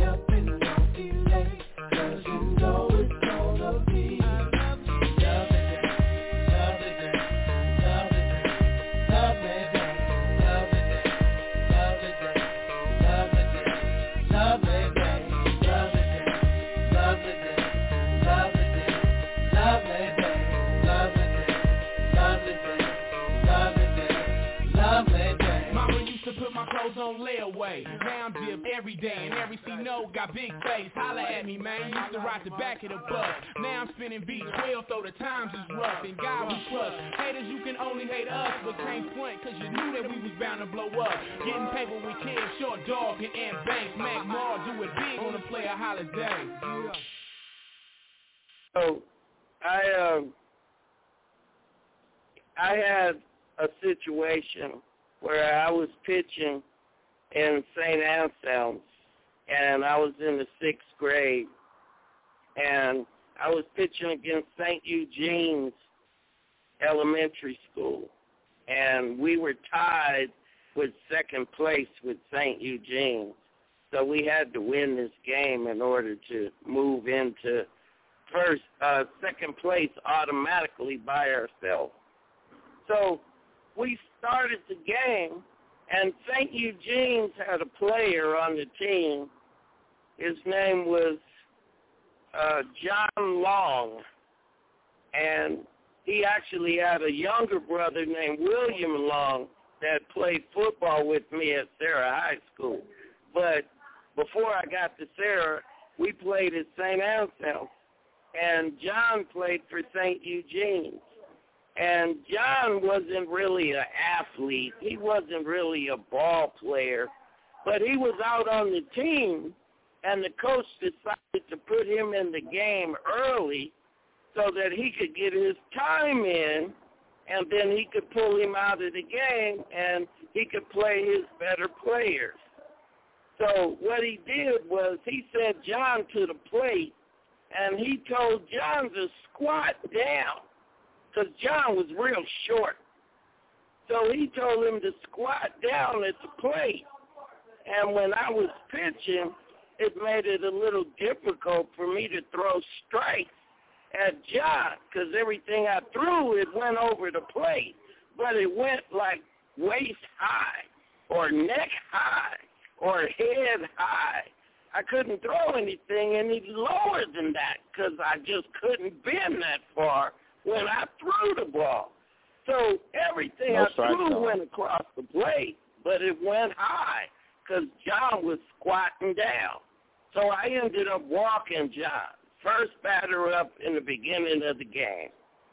Lovely day. to put my clothes on layaway. Now I'm dip every day, and every C-No got big face. Holla at me, man, used to ride the back of the bus. Now I'm spinning V twelve, though the times is rough, and God we trust. Haters, you can only hate us, but can't front, cause you knew that we was bound to blow up. Getting paper with kids, Short Dog and Ant Banks. Mac Mall do it big on the Player Holiday. So, I, um, I had a situation where I was pitching in Saint Anselm's, and I was in the sixth grade, and I was pitching against Saint Eugene's elementary school, and we were tied with second place with Saint Eugene's, so we had to win this game in order to move into first, uh, second place automatically by ourselves. So we started the game, and Saint Eugene's had a player on the team. His name was uh, John Long, and he actually had a younger brother named William Long that played football with me at Sarah High School. But before I got to Sarah, we played at Saint Anselm, and John played for Saint Eugene's. And John wasn't really an athlete. He wasn't really a ball player. But he was out on the team, and the coach decided to put him in the game early so that he could get his time in, and then he could pull him out of the game, and he could play his better players. So what he did was he sent John to the plate, and he told John to squat down, because John was real short. So he told him to squat down at the plate. And when I was pitching, it made it a little difficult for me to throw strikes at John, because everything I threw, it went over the plate. But it went like waist high or neck high or head high. I couldn't throw anything any lower than that because I just couldn't bend that far when I threw the ball. So everything no I threw no. went across the plate, but it went high because John was squatting down. So I ended up walking John, first batter up in the beginning of the game.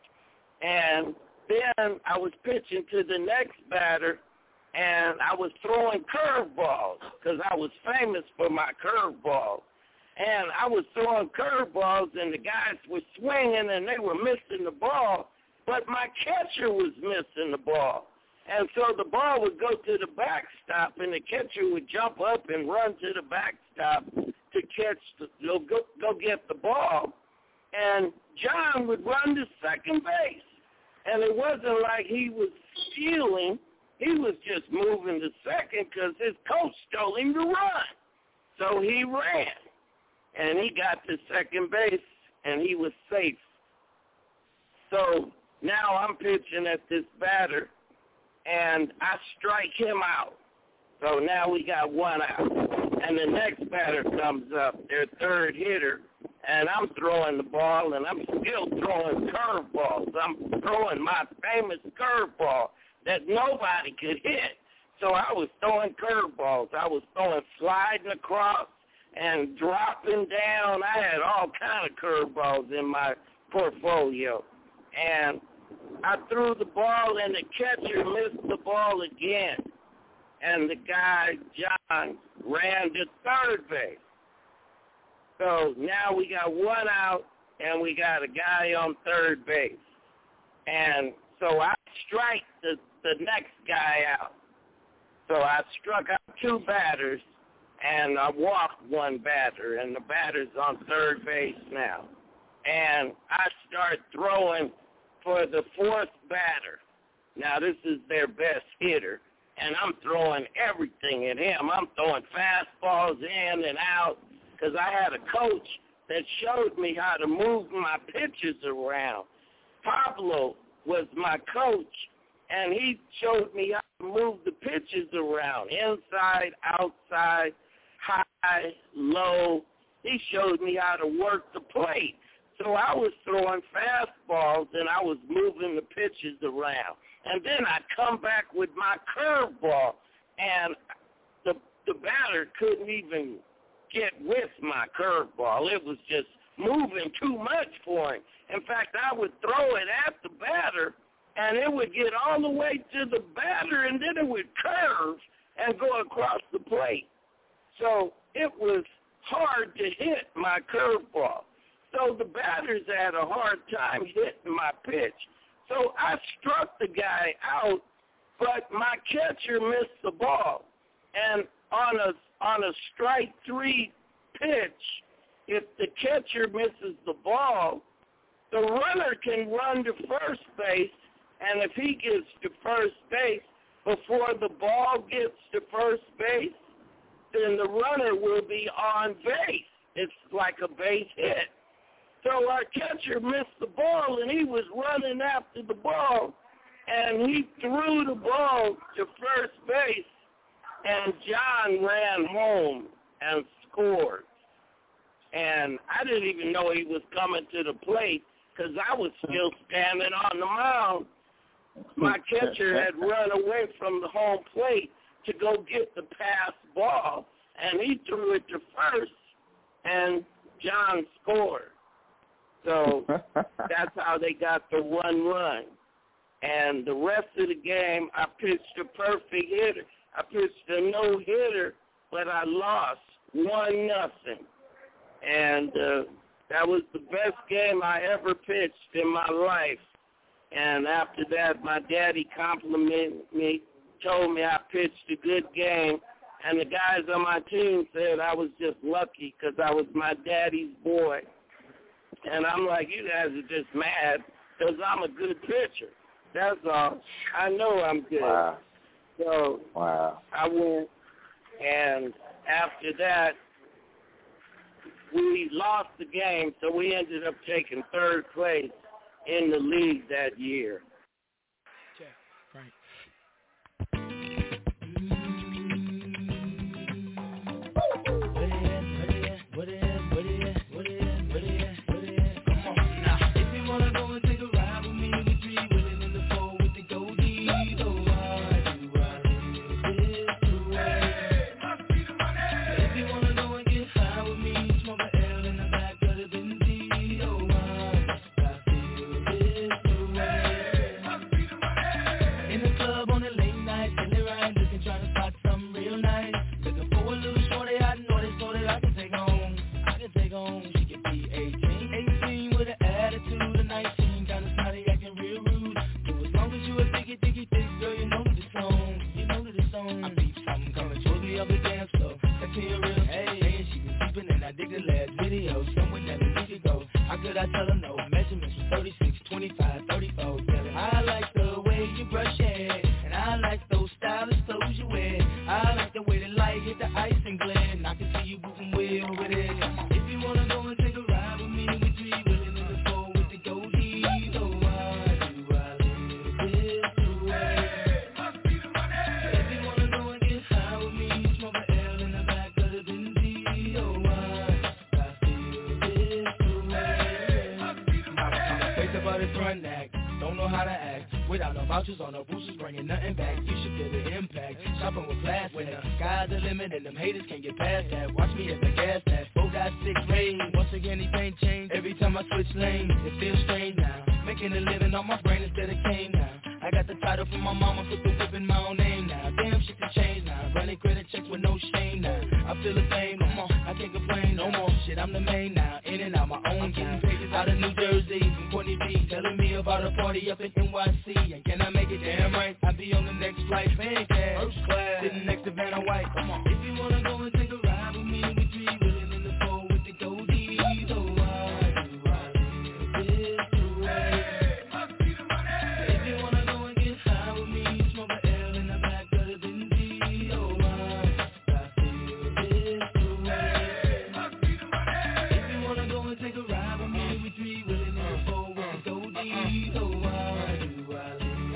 And then I was pitching to the next batter, and I was throwing curveballs because I was famous for my curveballs. And I was throwing curveballs, and the guys were swinging, and they were missing the ball, but my catcher was missing the ball. And so the ball would go to the backstop, and the catcher would jump up and run to the backstop to catch, the, go, go get the ball. And John would run to second base. And it wasn't like he was stealing. He was just moving to second because his coach told him to run. So he ran. And he got to second base, and he was safe. So now I'm pitching at this batter, and I strike him out. So now we got one out. And the next batter comes up, their third hitter, and I'm throwing the ball, and I'm still throwing curveballs. I'm throwing my famous curveball that nobody could hit. So I was throwing curveballs. I was throwing sliding across and dropping down. I had all kind of curveballs in my portfolio. And I threw the ball, and the catcher missed the ball again. And the guy, John, ran to third base. So now we got one out, and we got a guy on third base. And so I strike the, the next guy out. So I struck out two batters, and I walked one batter, and the batter's on third base now. And I start throwing for the fourth batter. Now, this is their best hitter, and I'm throwing everything at him. I'm throwing fastballs in and out because I had a coach that showed me how to move my pitches around. Pablo was my coach, and he showed me how to move the pitches around, inside, outside, high, low. He showed me how to work the plate. So I was throwing fastballs, and I was moving the pitches around. And then I'd come back with my curveball and the the batter couldn't even get with my curveball. It was just moving too much for him. In fact, I would throw it at the batter, and it would get all the way to the batter, and then it would curve and go across the plate. So it was hard to hit my curveball. So the batters had a hard time hitting my pitch. So I struck the guy out, but my catcher missed the ball. And on a on a strike three pitch, if the catcher misses the ball, the runner can run to first base, and if he gets to first base before the ball gets to first base, then the runner will be on base. It's like a base hit. So our catcher missed the ball, and he was running after the ball, and he threw the ball to first base, and John ran home and scored. And I didn't even know he was coming to the plate because I was still standing on the mound. My catcher had run away from the home plate to go get the pass ball, and he threw it to first, and John scored. So that's how they got the one run. And the rest of the game, I pitched a perfect hitter. I pitched a no-hitter, but I lost one nothing. And uh, that was the best game I ever pitched in my life. And after that, my daddy complimented me, told me I pitched a good game. And the guys on my team said I was just lucky because I was my daddy's boy. And I'm like, you guys are just mad because I'm a good pitcher. That's all. I know I'm good. Wow. So wow. I went, and after that, we lost the game, so we ended up taking third place in the league that year. Yeah, right.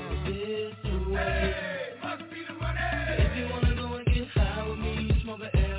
If you wanna go and get high with me, smoke a L.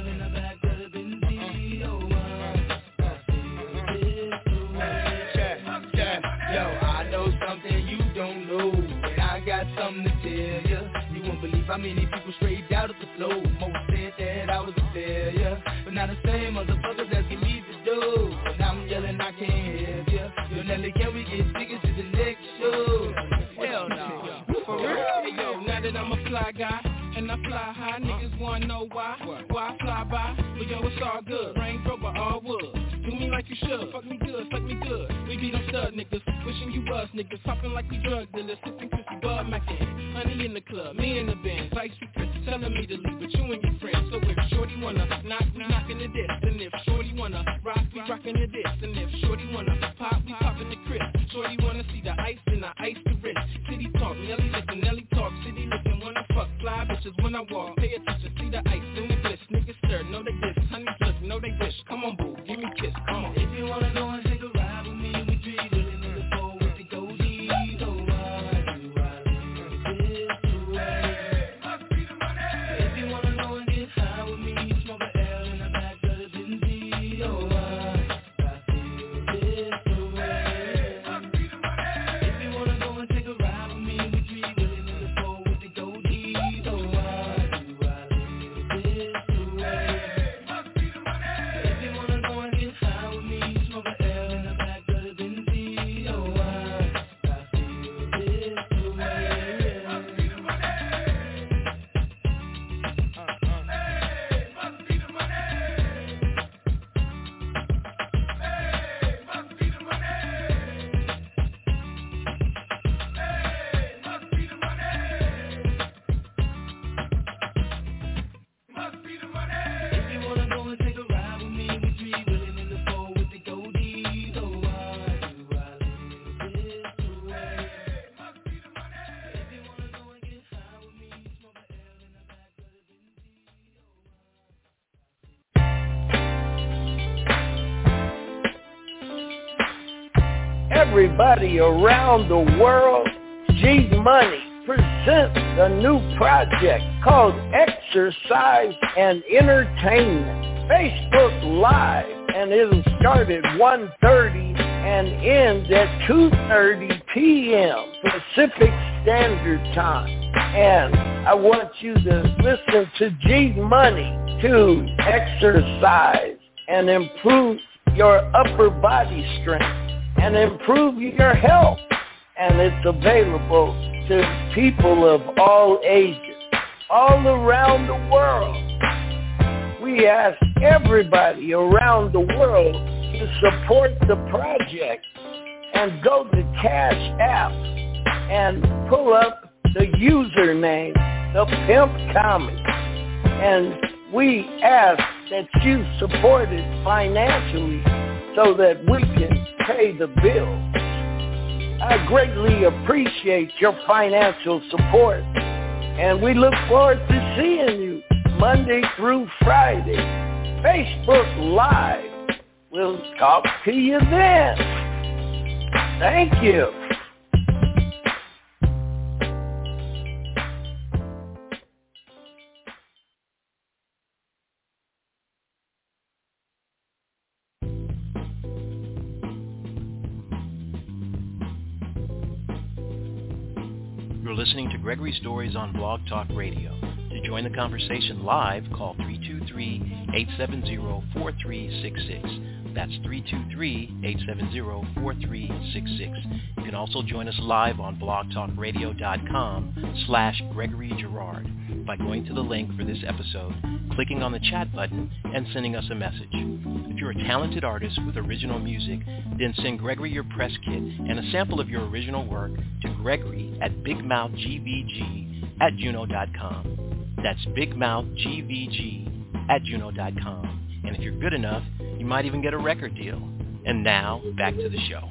many people straight out of the flow. Most said that I was a failure, but now the same motherfuckers asking me to do. Now I'm yelling I can't help ya. Yo, Nelly, can we get tickets to the next show? Hell no. For real? Hey, yo, now that I'm a fly guy and I fly high, niggas wanna know why. Why I fly by? But yo, it's all good. Range Rover, all wood. Do me like you should. Fuck me good, fuck me good. We be them stud niggas. Wishing you was niggas. Popping like we drug dealers. Sipping crispy bud mackin'. Honey in the club, me in the band. Ice with Chris telling me to leave with you and your friends. So if Shorty wanna knock, we knockin' the disc. And if Shorty wanna rock, we rockin' the disc. And if Shorty wanna pop, we poppin' the crisp. Shorty wanna see the ice and I ice the wrist. City talk, Nelly lookin', Nelly talk. City lookin', wanna fuck, fly bitches when I walk. Pay attention, see the ice and the bliss. Niggas stir, know they diss. Honey look, know they wish. Come on, boo, give me a kiss. Come on. If you wanna go and take a ride with me, we three living in the four with the goldie. So why do I live this way? Must be the money. If you wanna go and get high with me, smoke a L in the back of the Benzie. Oh, why I feel this way? Must be the money. If you wanna go and take a ride with me, we three living in the four with the goldie. So why do I live this way? Must be the money. If you wanna go and get high with me, smoke a L in the back of the Benzie. Oh, why I feel this way? Must be the money. Uh, uh. Hey, must be the money. Hey, must be the money. Hey, must be the money. Must be the money. If you wanna go and take a ride with me, we three willing in the four with the goldie. So why do I live this way? Must be the money. If you wanna go and get high with me, smoke a L in the back of the Benzie. Everybody around the world, G Money presents a new project called Exercise and Entertainment. Facebook Live, and it'll start at one thirty and end at two thirty p.m. Pacific Standard Time. And I want you to listen to G Money to exercise and improve your upper body strength and improve your health. And it's available to people of all ages, all around the world. We ask everybody around the world to support the project and go to Cash App and pull up the username, The Pimp Comic. And we ask that you support it financially so that we can pay the bills. I greatly appreciate your financial support, and we look forward to seeing you Monday through Friday. Facebook Live. We'll talk to you then. Thank you. You're listening to Gregory Stories on Blog Talk Radio. To join the conversation live, call three two three, eight seven zero, four three six six. That's three two three, eight seven zero, four three six six. You can also join us live on blogtalkradio.com slash Gregory Girard by going to the link for this episode, clicking on the chat button, and sending us a message. If you're a talented artist with original music, then send Gregory your press kit and a sample of your original work to Gregory at bigmouthgvg at juno dot com. That's bigmouthgvg at juno dot com. And if you're good enough, you might even get a record deal. And now, back to the show.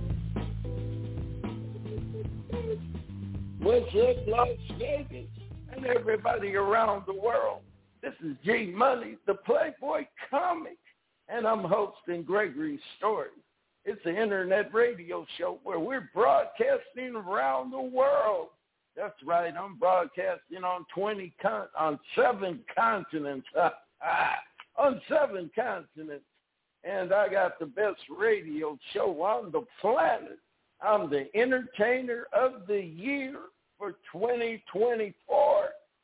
What's up, Las Vegas, and everybody around the world? This is G Money, the Playboy Comic, and I'm hosting Gregory Stories. It's an internet radio show where we're broadcasting around the world. That's right, I'm broadcasting on twenty con- on seven continents. on seven continents. And I got the best radio show on the planet. I'm the entertainer of the year for twenty twenty-four.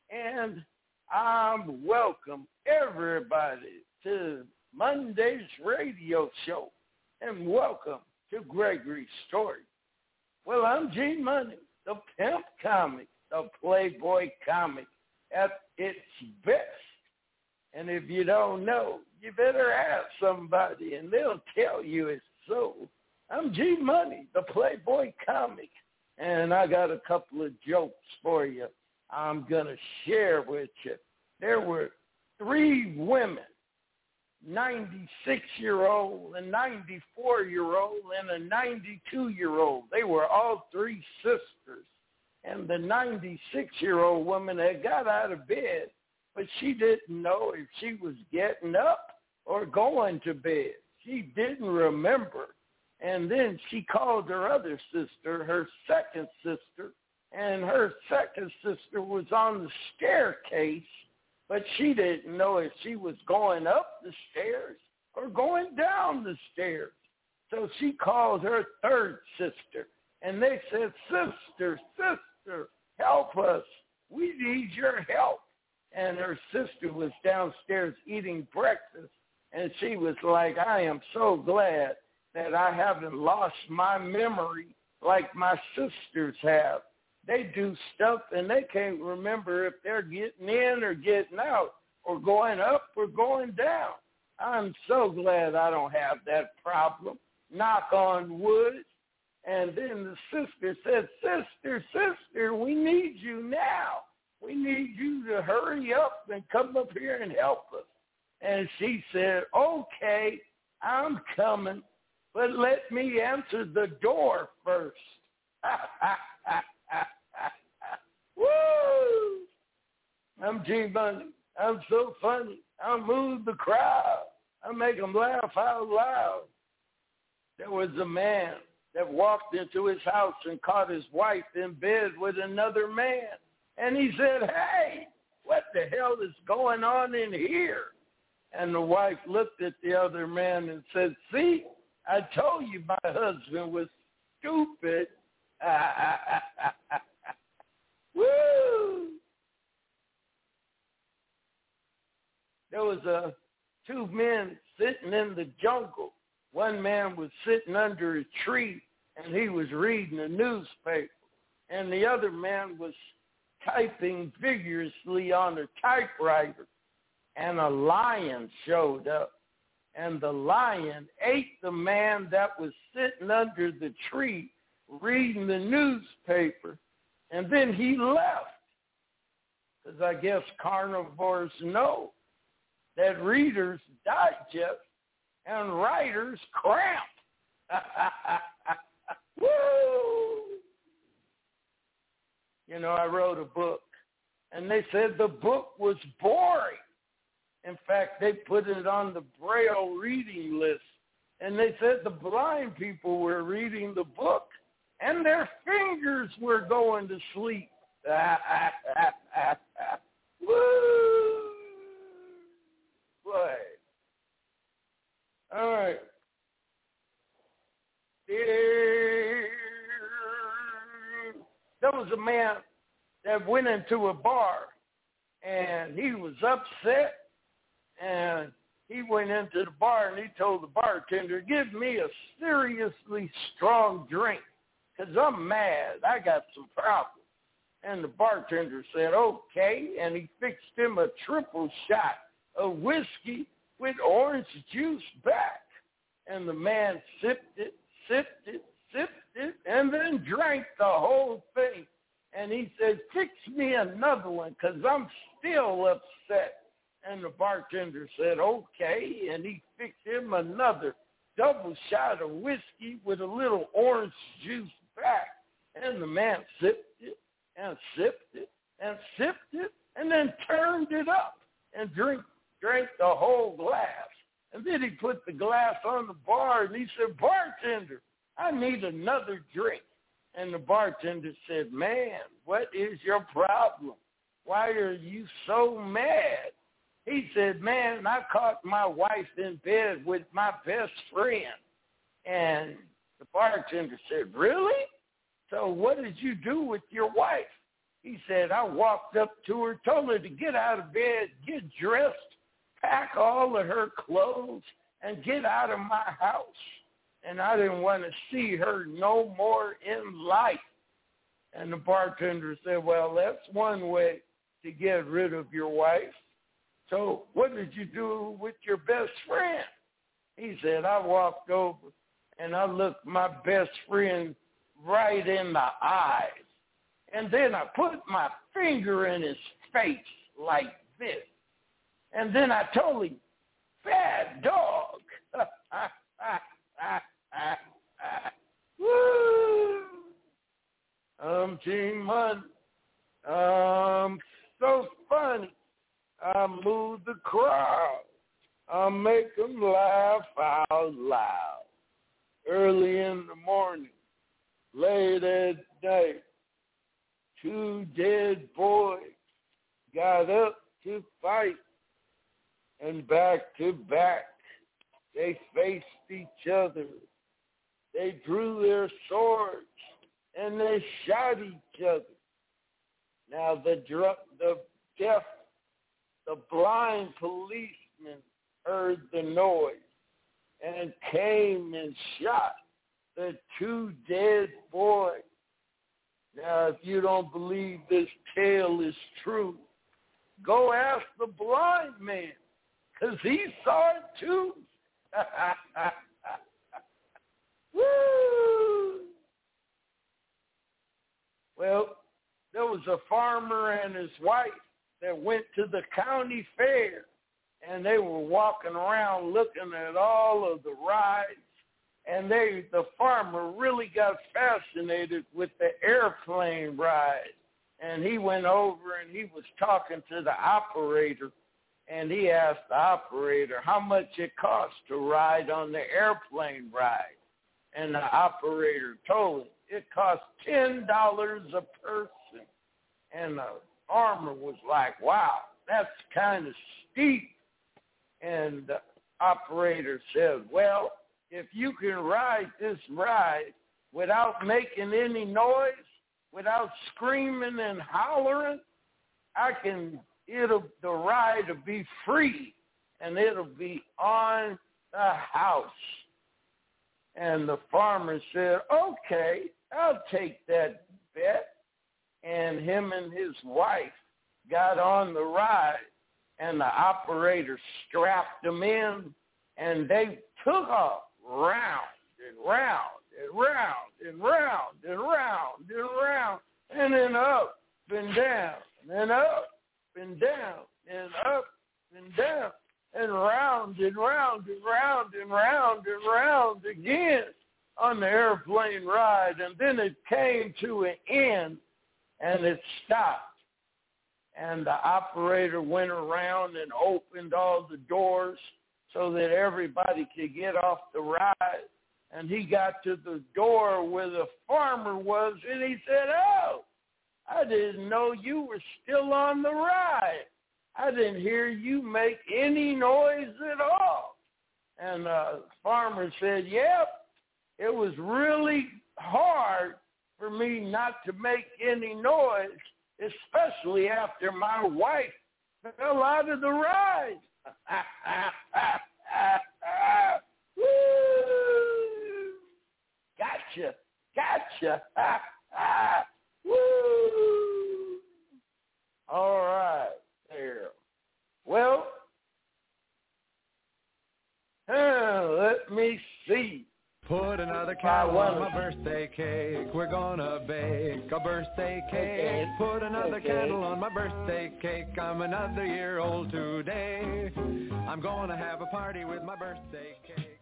and I'm welcome everybody to Monday's radio show, and welcome to Gregory's Story. Well, I'm G Money, the pimp comic, the playboy comic at its best. And if you don't know, you better ask somebody, and they'll tell you it's so. I'm G Money, the playboy comic, and I got a couple of jokes for you I'm going to share with you. There were three women, ninety-six-year-old, a ninety-four-year-old, and a ninety-two-year-old. They were all three sisters. And the ninety-six-year-old woman had got out of bed, but she didn't know if she was getting up or going to bed. She didn't remember. And then she called her other sister, her second sister, and her second sister was on the staircase, but she didn't know if she was going up the stairs or going down the stairs. So she called her third sister, and they said, sister, sister, help us. We need your help. And her sister was downstairs eating breakfast, and she was like, I am so glad that I haven't lost my memory like my sisters have. They do stuff, and they can't remember if they're getting in or getting out or going up or going down. I'm so glad I don't have that problem. Knock on wood. And then the sister said, sister, sister, we need you now. We need you to hurry up and come up here and help us. And she said, okay, I'm coming, but let me answer the door first. Woo! I'm G-Money. I'm so funny. I move the crowd. I make them laugh out loud. There was a man that walked into his house and caught his wife in bed with another man. And he said, hey, what the hell is going on in here? And the wife looked at the other man and said, see, I told you my husband was stupid. Woo! There was a, two men sitting in the jungle. One man was sitting under a tree, and he was reading a newspaper. And the other man was typing vigorously on a typewriter. And a lion showed up. And the lion ate the man that was sitting under the tree reading the newspaper. And then he left. Because I guess carnivores know that readers digest and writers cramp. Woo! You know, I wrote a book, and they said the book was boring. In fact, they put it on the Braille reading list, and they said the blind people were reading the book, and their fingers were going to sleep. Woo! Boy. All right. There was a man that went into a bar, and he was upset, and he went into the bar, and he told the bartender, give me a seriously strong drink, because I'm mad. I got some problems. And the bartender said, okay, and he fixed him a triple shot of whiskey with orange juice back. And the man sipped it, sipped it, sipped it, and then drank the whole thing. And he said, fix me another one, because I'm still upset. And the bartender said, okay, and he fixed him another double shot of whiskey with a little orange juice back. And the man sipped it and sipped it and sipped it and then turned it up and drink, drank the whole glass. And then he put the glass on the bar, and he said, bartender, I need another drink. And the bartender said, man, what is your problem? Why are you so mad? He said, man, I caught my wife in bed with my best friend. And the bartender said, really? So what did you do with your wife? He said, I walked up to her, told her to get out of bed, get dressed, pack all of her clothes, and get out of my house. And I didn't want to see her no more in life. And the bartender said, well, that's one way to get rid of your wife. So what did you do with your best friend? He said, I walked over and I looked my best friend right in the eyes. And then I put my finger in his face like this. And then I told him, bad dog. Woo! I'm Team Money. I'm so funny. I move the crowd. I make them laugh out loud. Early in the morning, late at night, two dead boys got up to fight. And back to back, they faced each other. They drew their swords and they shot each other. Now the dr- the deaf, the blind policeman heard the noise and came and shot the two dead boys. Now, if you don't believe this tale is true, go ask the blind man, because he saw it too. Woo! Well, there was a farmer and his wife that went to the county fair, and they were walking around looking at all of the rides, and they, the farmer really got fascinated with the airplane ride, and he went over and he was talking to the operator, and he asked the operator how much it cost to ride on the airplane ride, and the operator told him it cost ten dollars a person, and the farmer was like, wow, that's kind of steep. And the operator said, well, if you can ride this ride without making any noise, without screaming and hollering, I can, it'll, the ride will be free and it'll be on the house. And the farmer said, okay, I'll take that bet. And him and his wife got on the ride, and the operator strapped them in, and they took off round and round and round and round and round and round, and then up and down and up and down and up and down and round and round and round and round and round again on the airplane ride. And then it came to an end, and it stopped. And the operator went around and opened all the doors so that everybody could get off the ride. And he got to the door where the farmer was, and he said, oh, I didn't know you were still on the ride. I didn't hear you make any noise at all. And the farmer said, yep, it was really hard for me not to make any noise, especially after my wife fell out of the ride. Woo! Gotcha, gotcha. Woo! All right, there. Well, uh, let me see. Put another candle on my birthday cake. We're gonna bake a birthday cake. Put another okay. candle on my birthday cake. I'm another year old today. I'm gonna have a party with my birthday cake.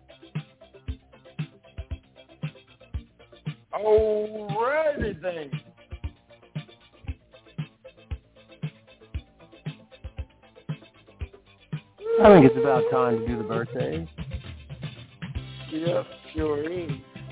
Alrighty then. I think it's about time to do the birthdays. Yep, sure is.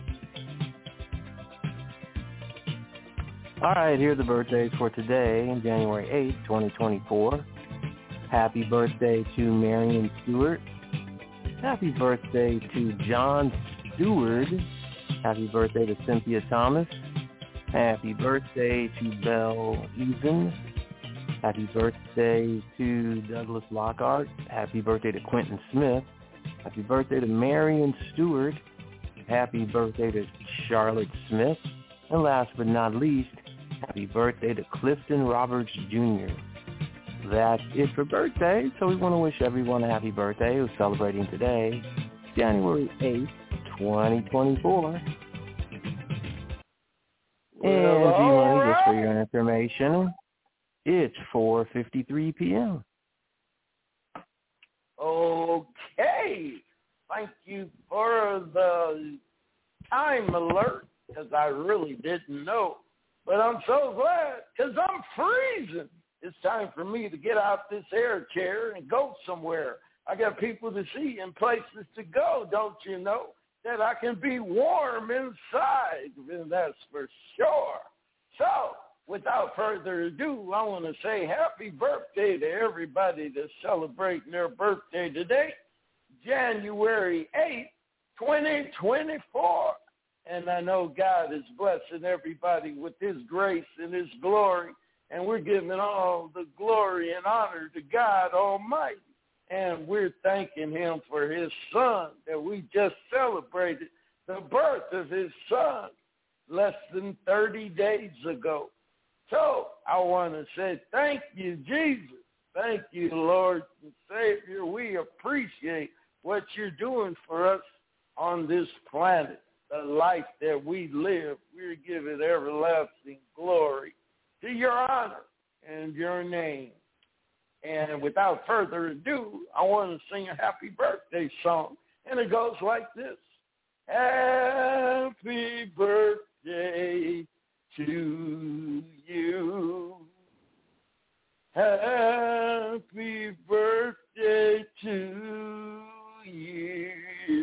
All right, here are the birthdays for today, January eighth, twenty twenty-four. Happy birthday to Marion Stewart. Happy birthday to John Stewart. Happy birthday to Cynthia Thomas. Happy birthday to Belle Eason. Happy birthday to Douglas Lockhart. Happy birthday to Quentin Smith. Happy birthday to Marion Stewart. Happy birthday to Charlotte Smith. And last but not least, happy birthday to Clifton Roberts Junior That's it for birthdays. So we want to wish everyone a happy birthday who's celebrating today, January eighth, twenty twenty-four. And Well, G-Money, right. just for your information, it's four fifty-three p.m. Okay. Thank you for the time alert, because I really didn't know. But I'm so glad, because I'm freezing. It's time for me to get out this air chair and go somewhere. I got people to see and places to go, don't you know, that I can be warm inside, and that's for sure. So, without further ado, I want to say happy birthday to everybody that's celebrating their birthday today, January eighth, twenty twenty-four. And I know God is blessing everybody with his grace and his glory, and we're giving all the glory and honor to God Almighty. And we're thanking him for his son that we just celebrated the birth of his son less than thirty days ago. So I want to say thank you, Jesus. Thank you, Lord and Savior. We appreciate what you're doing for us on this planet, the life that we live. We're giving everlasting glory to your honor and your name. And without further ado, I want to sing a happy birthday song. And it goes like this. Happy birthday to you. Happy birthday to you.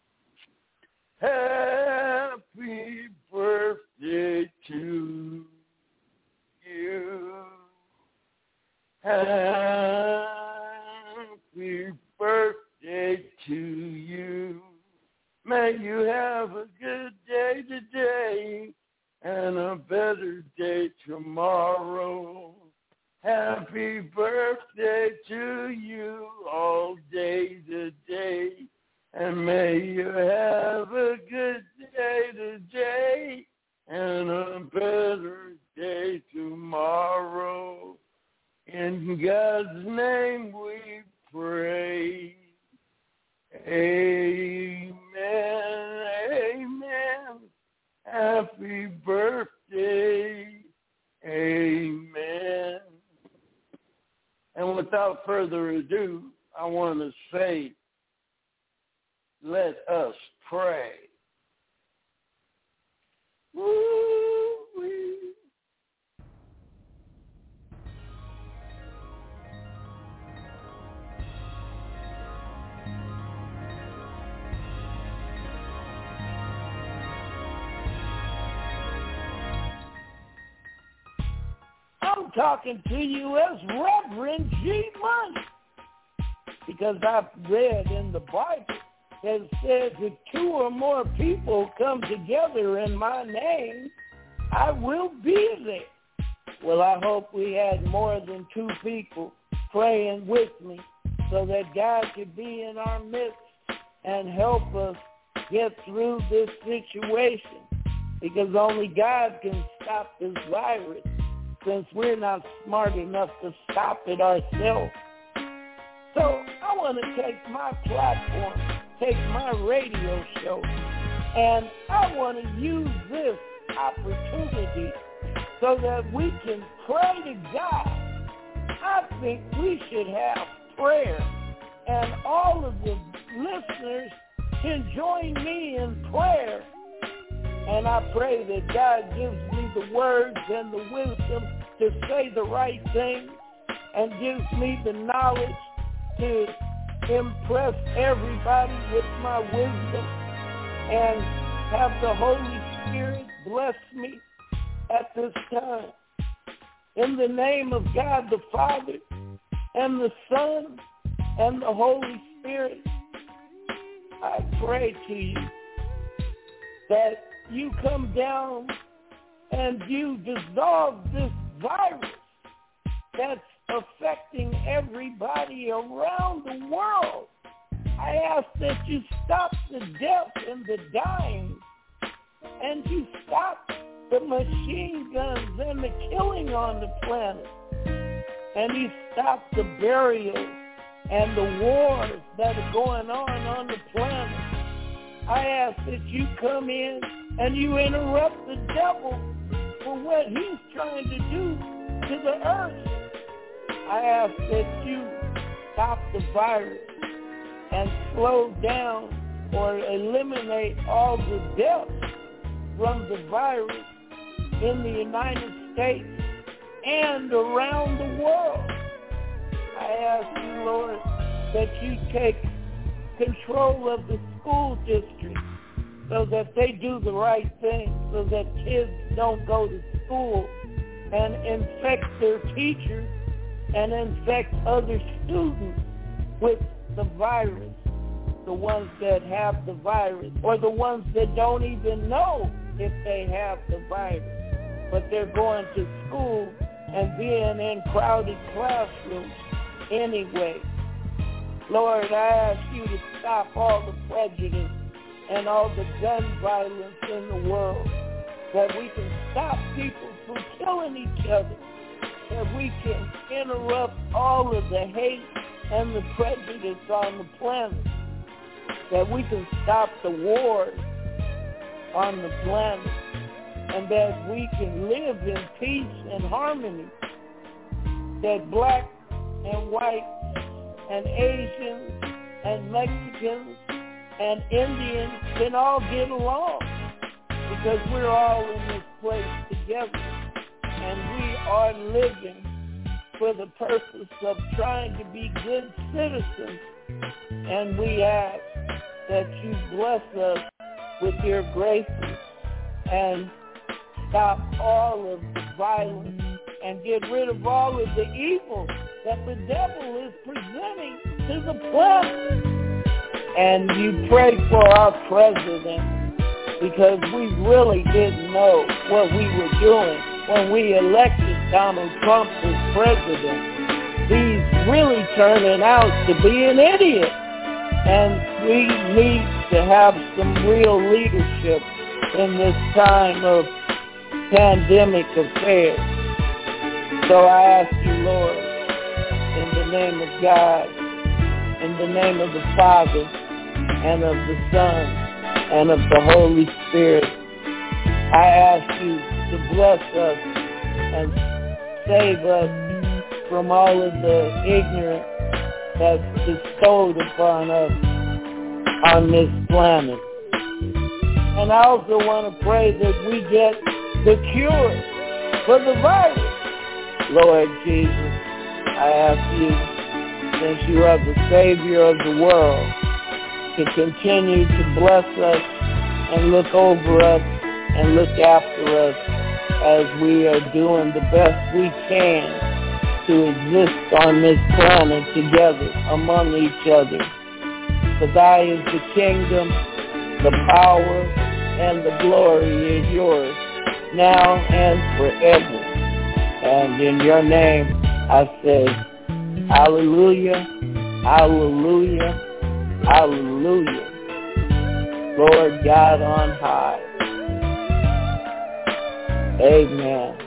Happy birthday to you. Happy birthday to you. May you have a good day today and a better day tomorrow. Happy birthday to you all day today. And may you have a good day today and a better day tomorrow. In God's name we pray. Amen. Amen. Happy birthday. Amen. And without further ado, I want to say, let us pray. Woo-wee. I'm talking to you as Reverend G Money, because I've read in the Bible that it says if two or more people come together in my name, I will be there. Well, I hope we had more than two people praying with me so that God could be in our midst and help us get through this situation, because only God can stop this virus, since we're not smart enough to stop it ourselves. So I want to take my platform, take my radio show, and I want to use this opportunity so that we can pray to God. I think we should have prayer, and all of the listeners can join me in prayer. And I pray that God gives me the words and the wisdom to say the right thing, and gives me the knowledge to impress everybody with my wisdom, and have the Holy Spirit bless me at this time. In the name of God the Father, and the Son, and the Holy Spirit, I pray to you that you come down and you dissolve this virus that's affecting everybody around the world. I ask that you stop the death and the dying, and you stop the machine guns and the killing on the planet, and you stop the burials and the wars that are going on on the planet. I ask that you come in and you interrupt the devil for what he's trying to do to the earth. I ask that you stop the virus and slow down or eliminate all the deaths from the virus in the United States and around the world. I ask you, Lord, that you take control of the school district so that they do the right thing, so that kids don't go to school and infect their teachers and infect other students with the virus, the ones that have the virus, or the ones that don't even know if they have the virus, but they're going to school and being in crowded classrooms anyway. Lord, I ask you to stop all the prejudice and all the gun violence in the world, that we can stop people from killing each other, that we can interrupt all of the hate and the prejudice on the planet, that we can stop the wars on the planet, and that we can live in peace and harmony, that black and white and Asians and Mexicans and Indians can all get along, because we're all in this place together, and we are living for the purpose of trying to be good citizens. And we ask that you bless us with your graces and stop all of the violence and get rid of all of the evil that the devil is presenting to the planet. And you pray for our president, because we really didn't know what we were doing when we elected Donald Trump as president. He's really turning out to be an idiot. And we need to have some real leadership in this time of pandemic affairs. So I ask you, Lord, in the name of God, in the name of the Father, and of the Son, and of the Holy Spirit, I ask you to bless us and save us from all of the ignorance that's bestowed upon us on this planet. And I also want to pray that we get the cure for the virus. Lord Jesus, I ask you, since you are the Savior of the world, to continue to bless us and look over us and look after us as we are doing the best we can to exist on this planet together among each other. For thy is the kingdom, the power, and the glory is yours, now and forever. And in your name I say, hallelujah, hallelujah, hallelujah. Lord God on high. Amen.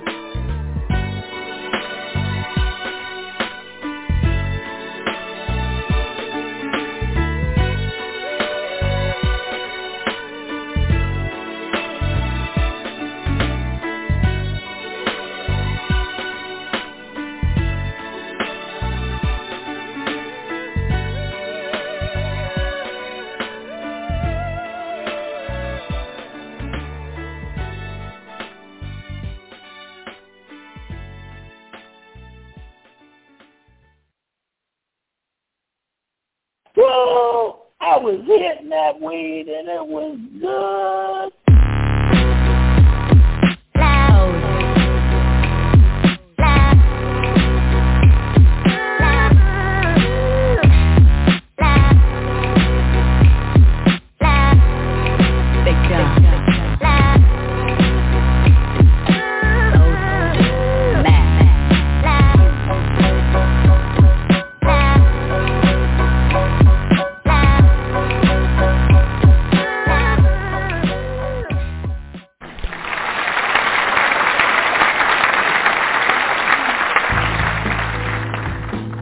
Whoa, I was hitting that weed and it was good.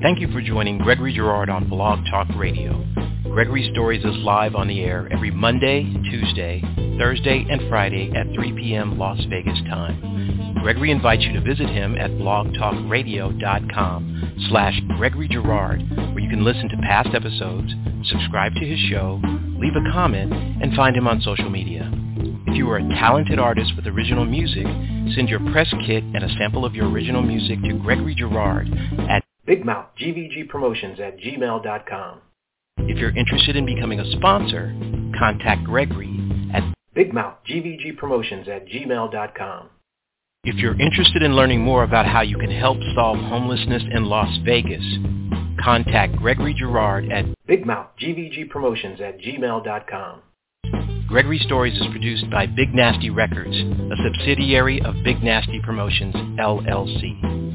Thank you for joining Gregory Girard on Blog Talk Radio. Gregory Stories is live on the air every Monday, Tuesday, Thursday, and Friday at three p.m. Las Vegas time. Gregory invites you to visit him at blogtalkradio.com slash Gregory Girard, where you can listen to past episodes, subscribe to his show, leave a comment, and find him on social media. If you are a talented artist with original music, send your press kit and a sample of your original music to Gregory Girard at Big Mouth G V G Promotions at gmail dot com. If you're interested in becoming a sponsor, contact Gregory at Big Mouth G V G Promotions at gmail dot com. If you're interested in learning more about how you can help solve homelessness in Las Vegas, contact Gregory Girard at Big Mouth G V G Promotions at gmail dot com. Gregory Stories is produced by Big Nasty Records, a subsidiary of Big Nasty Promotions, L L C.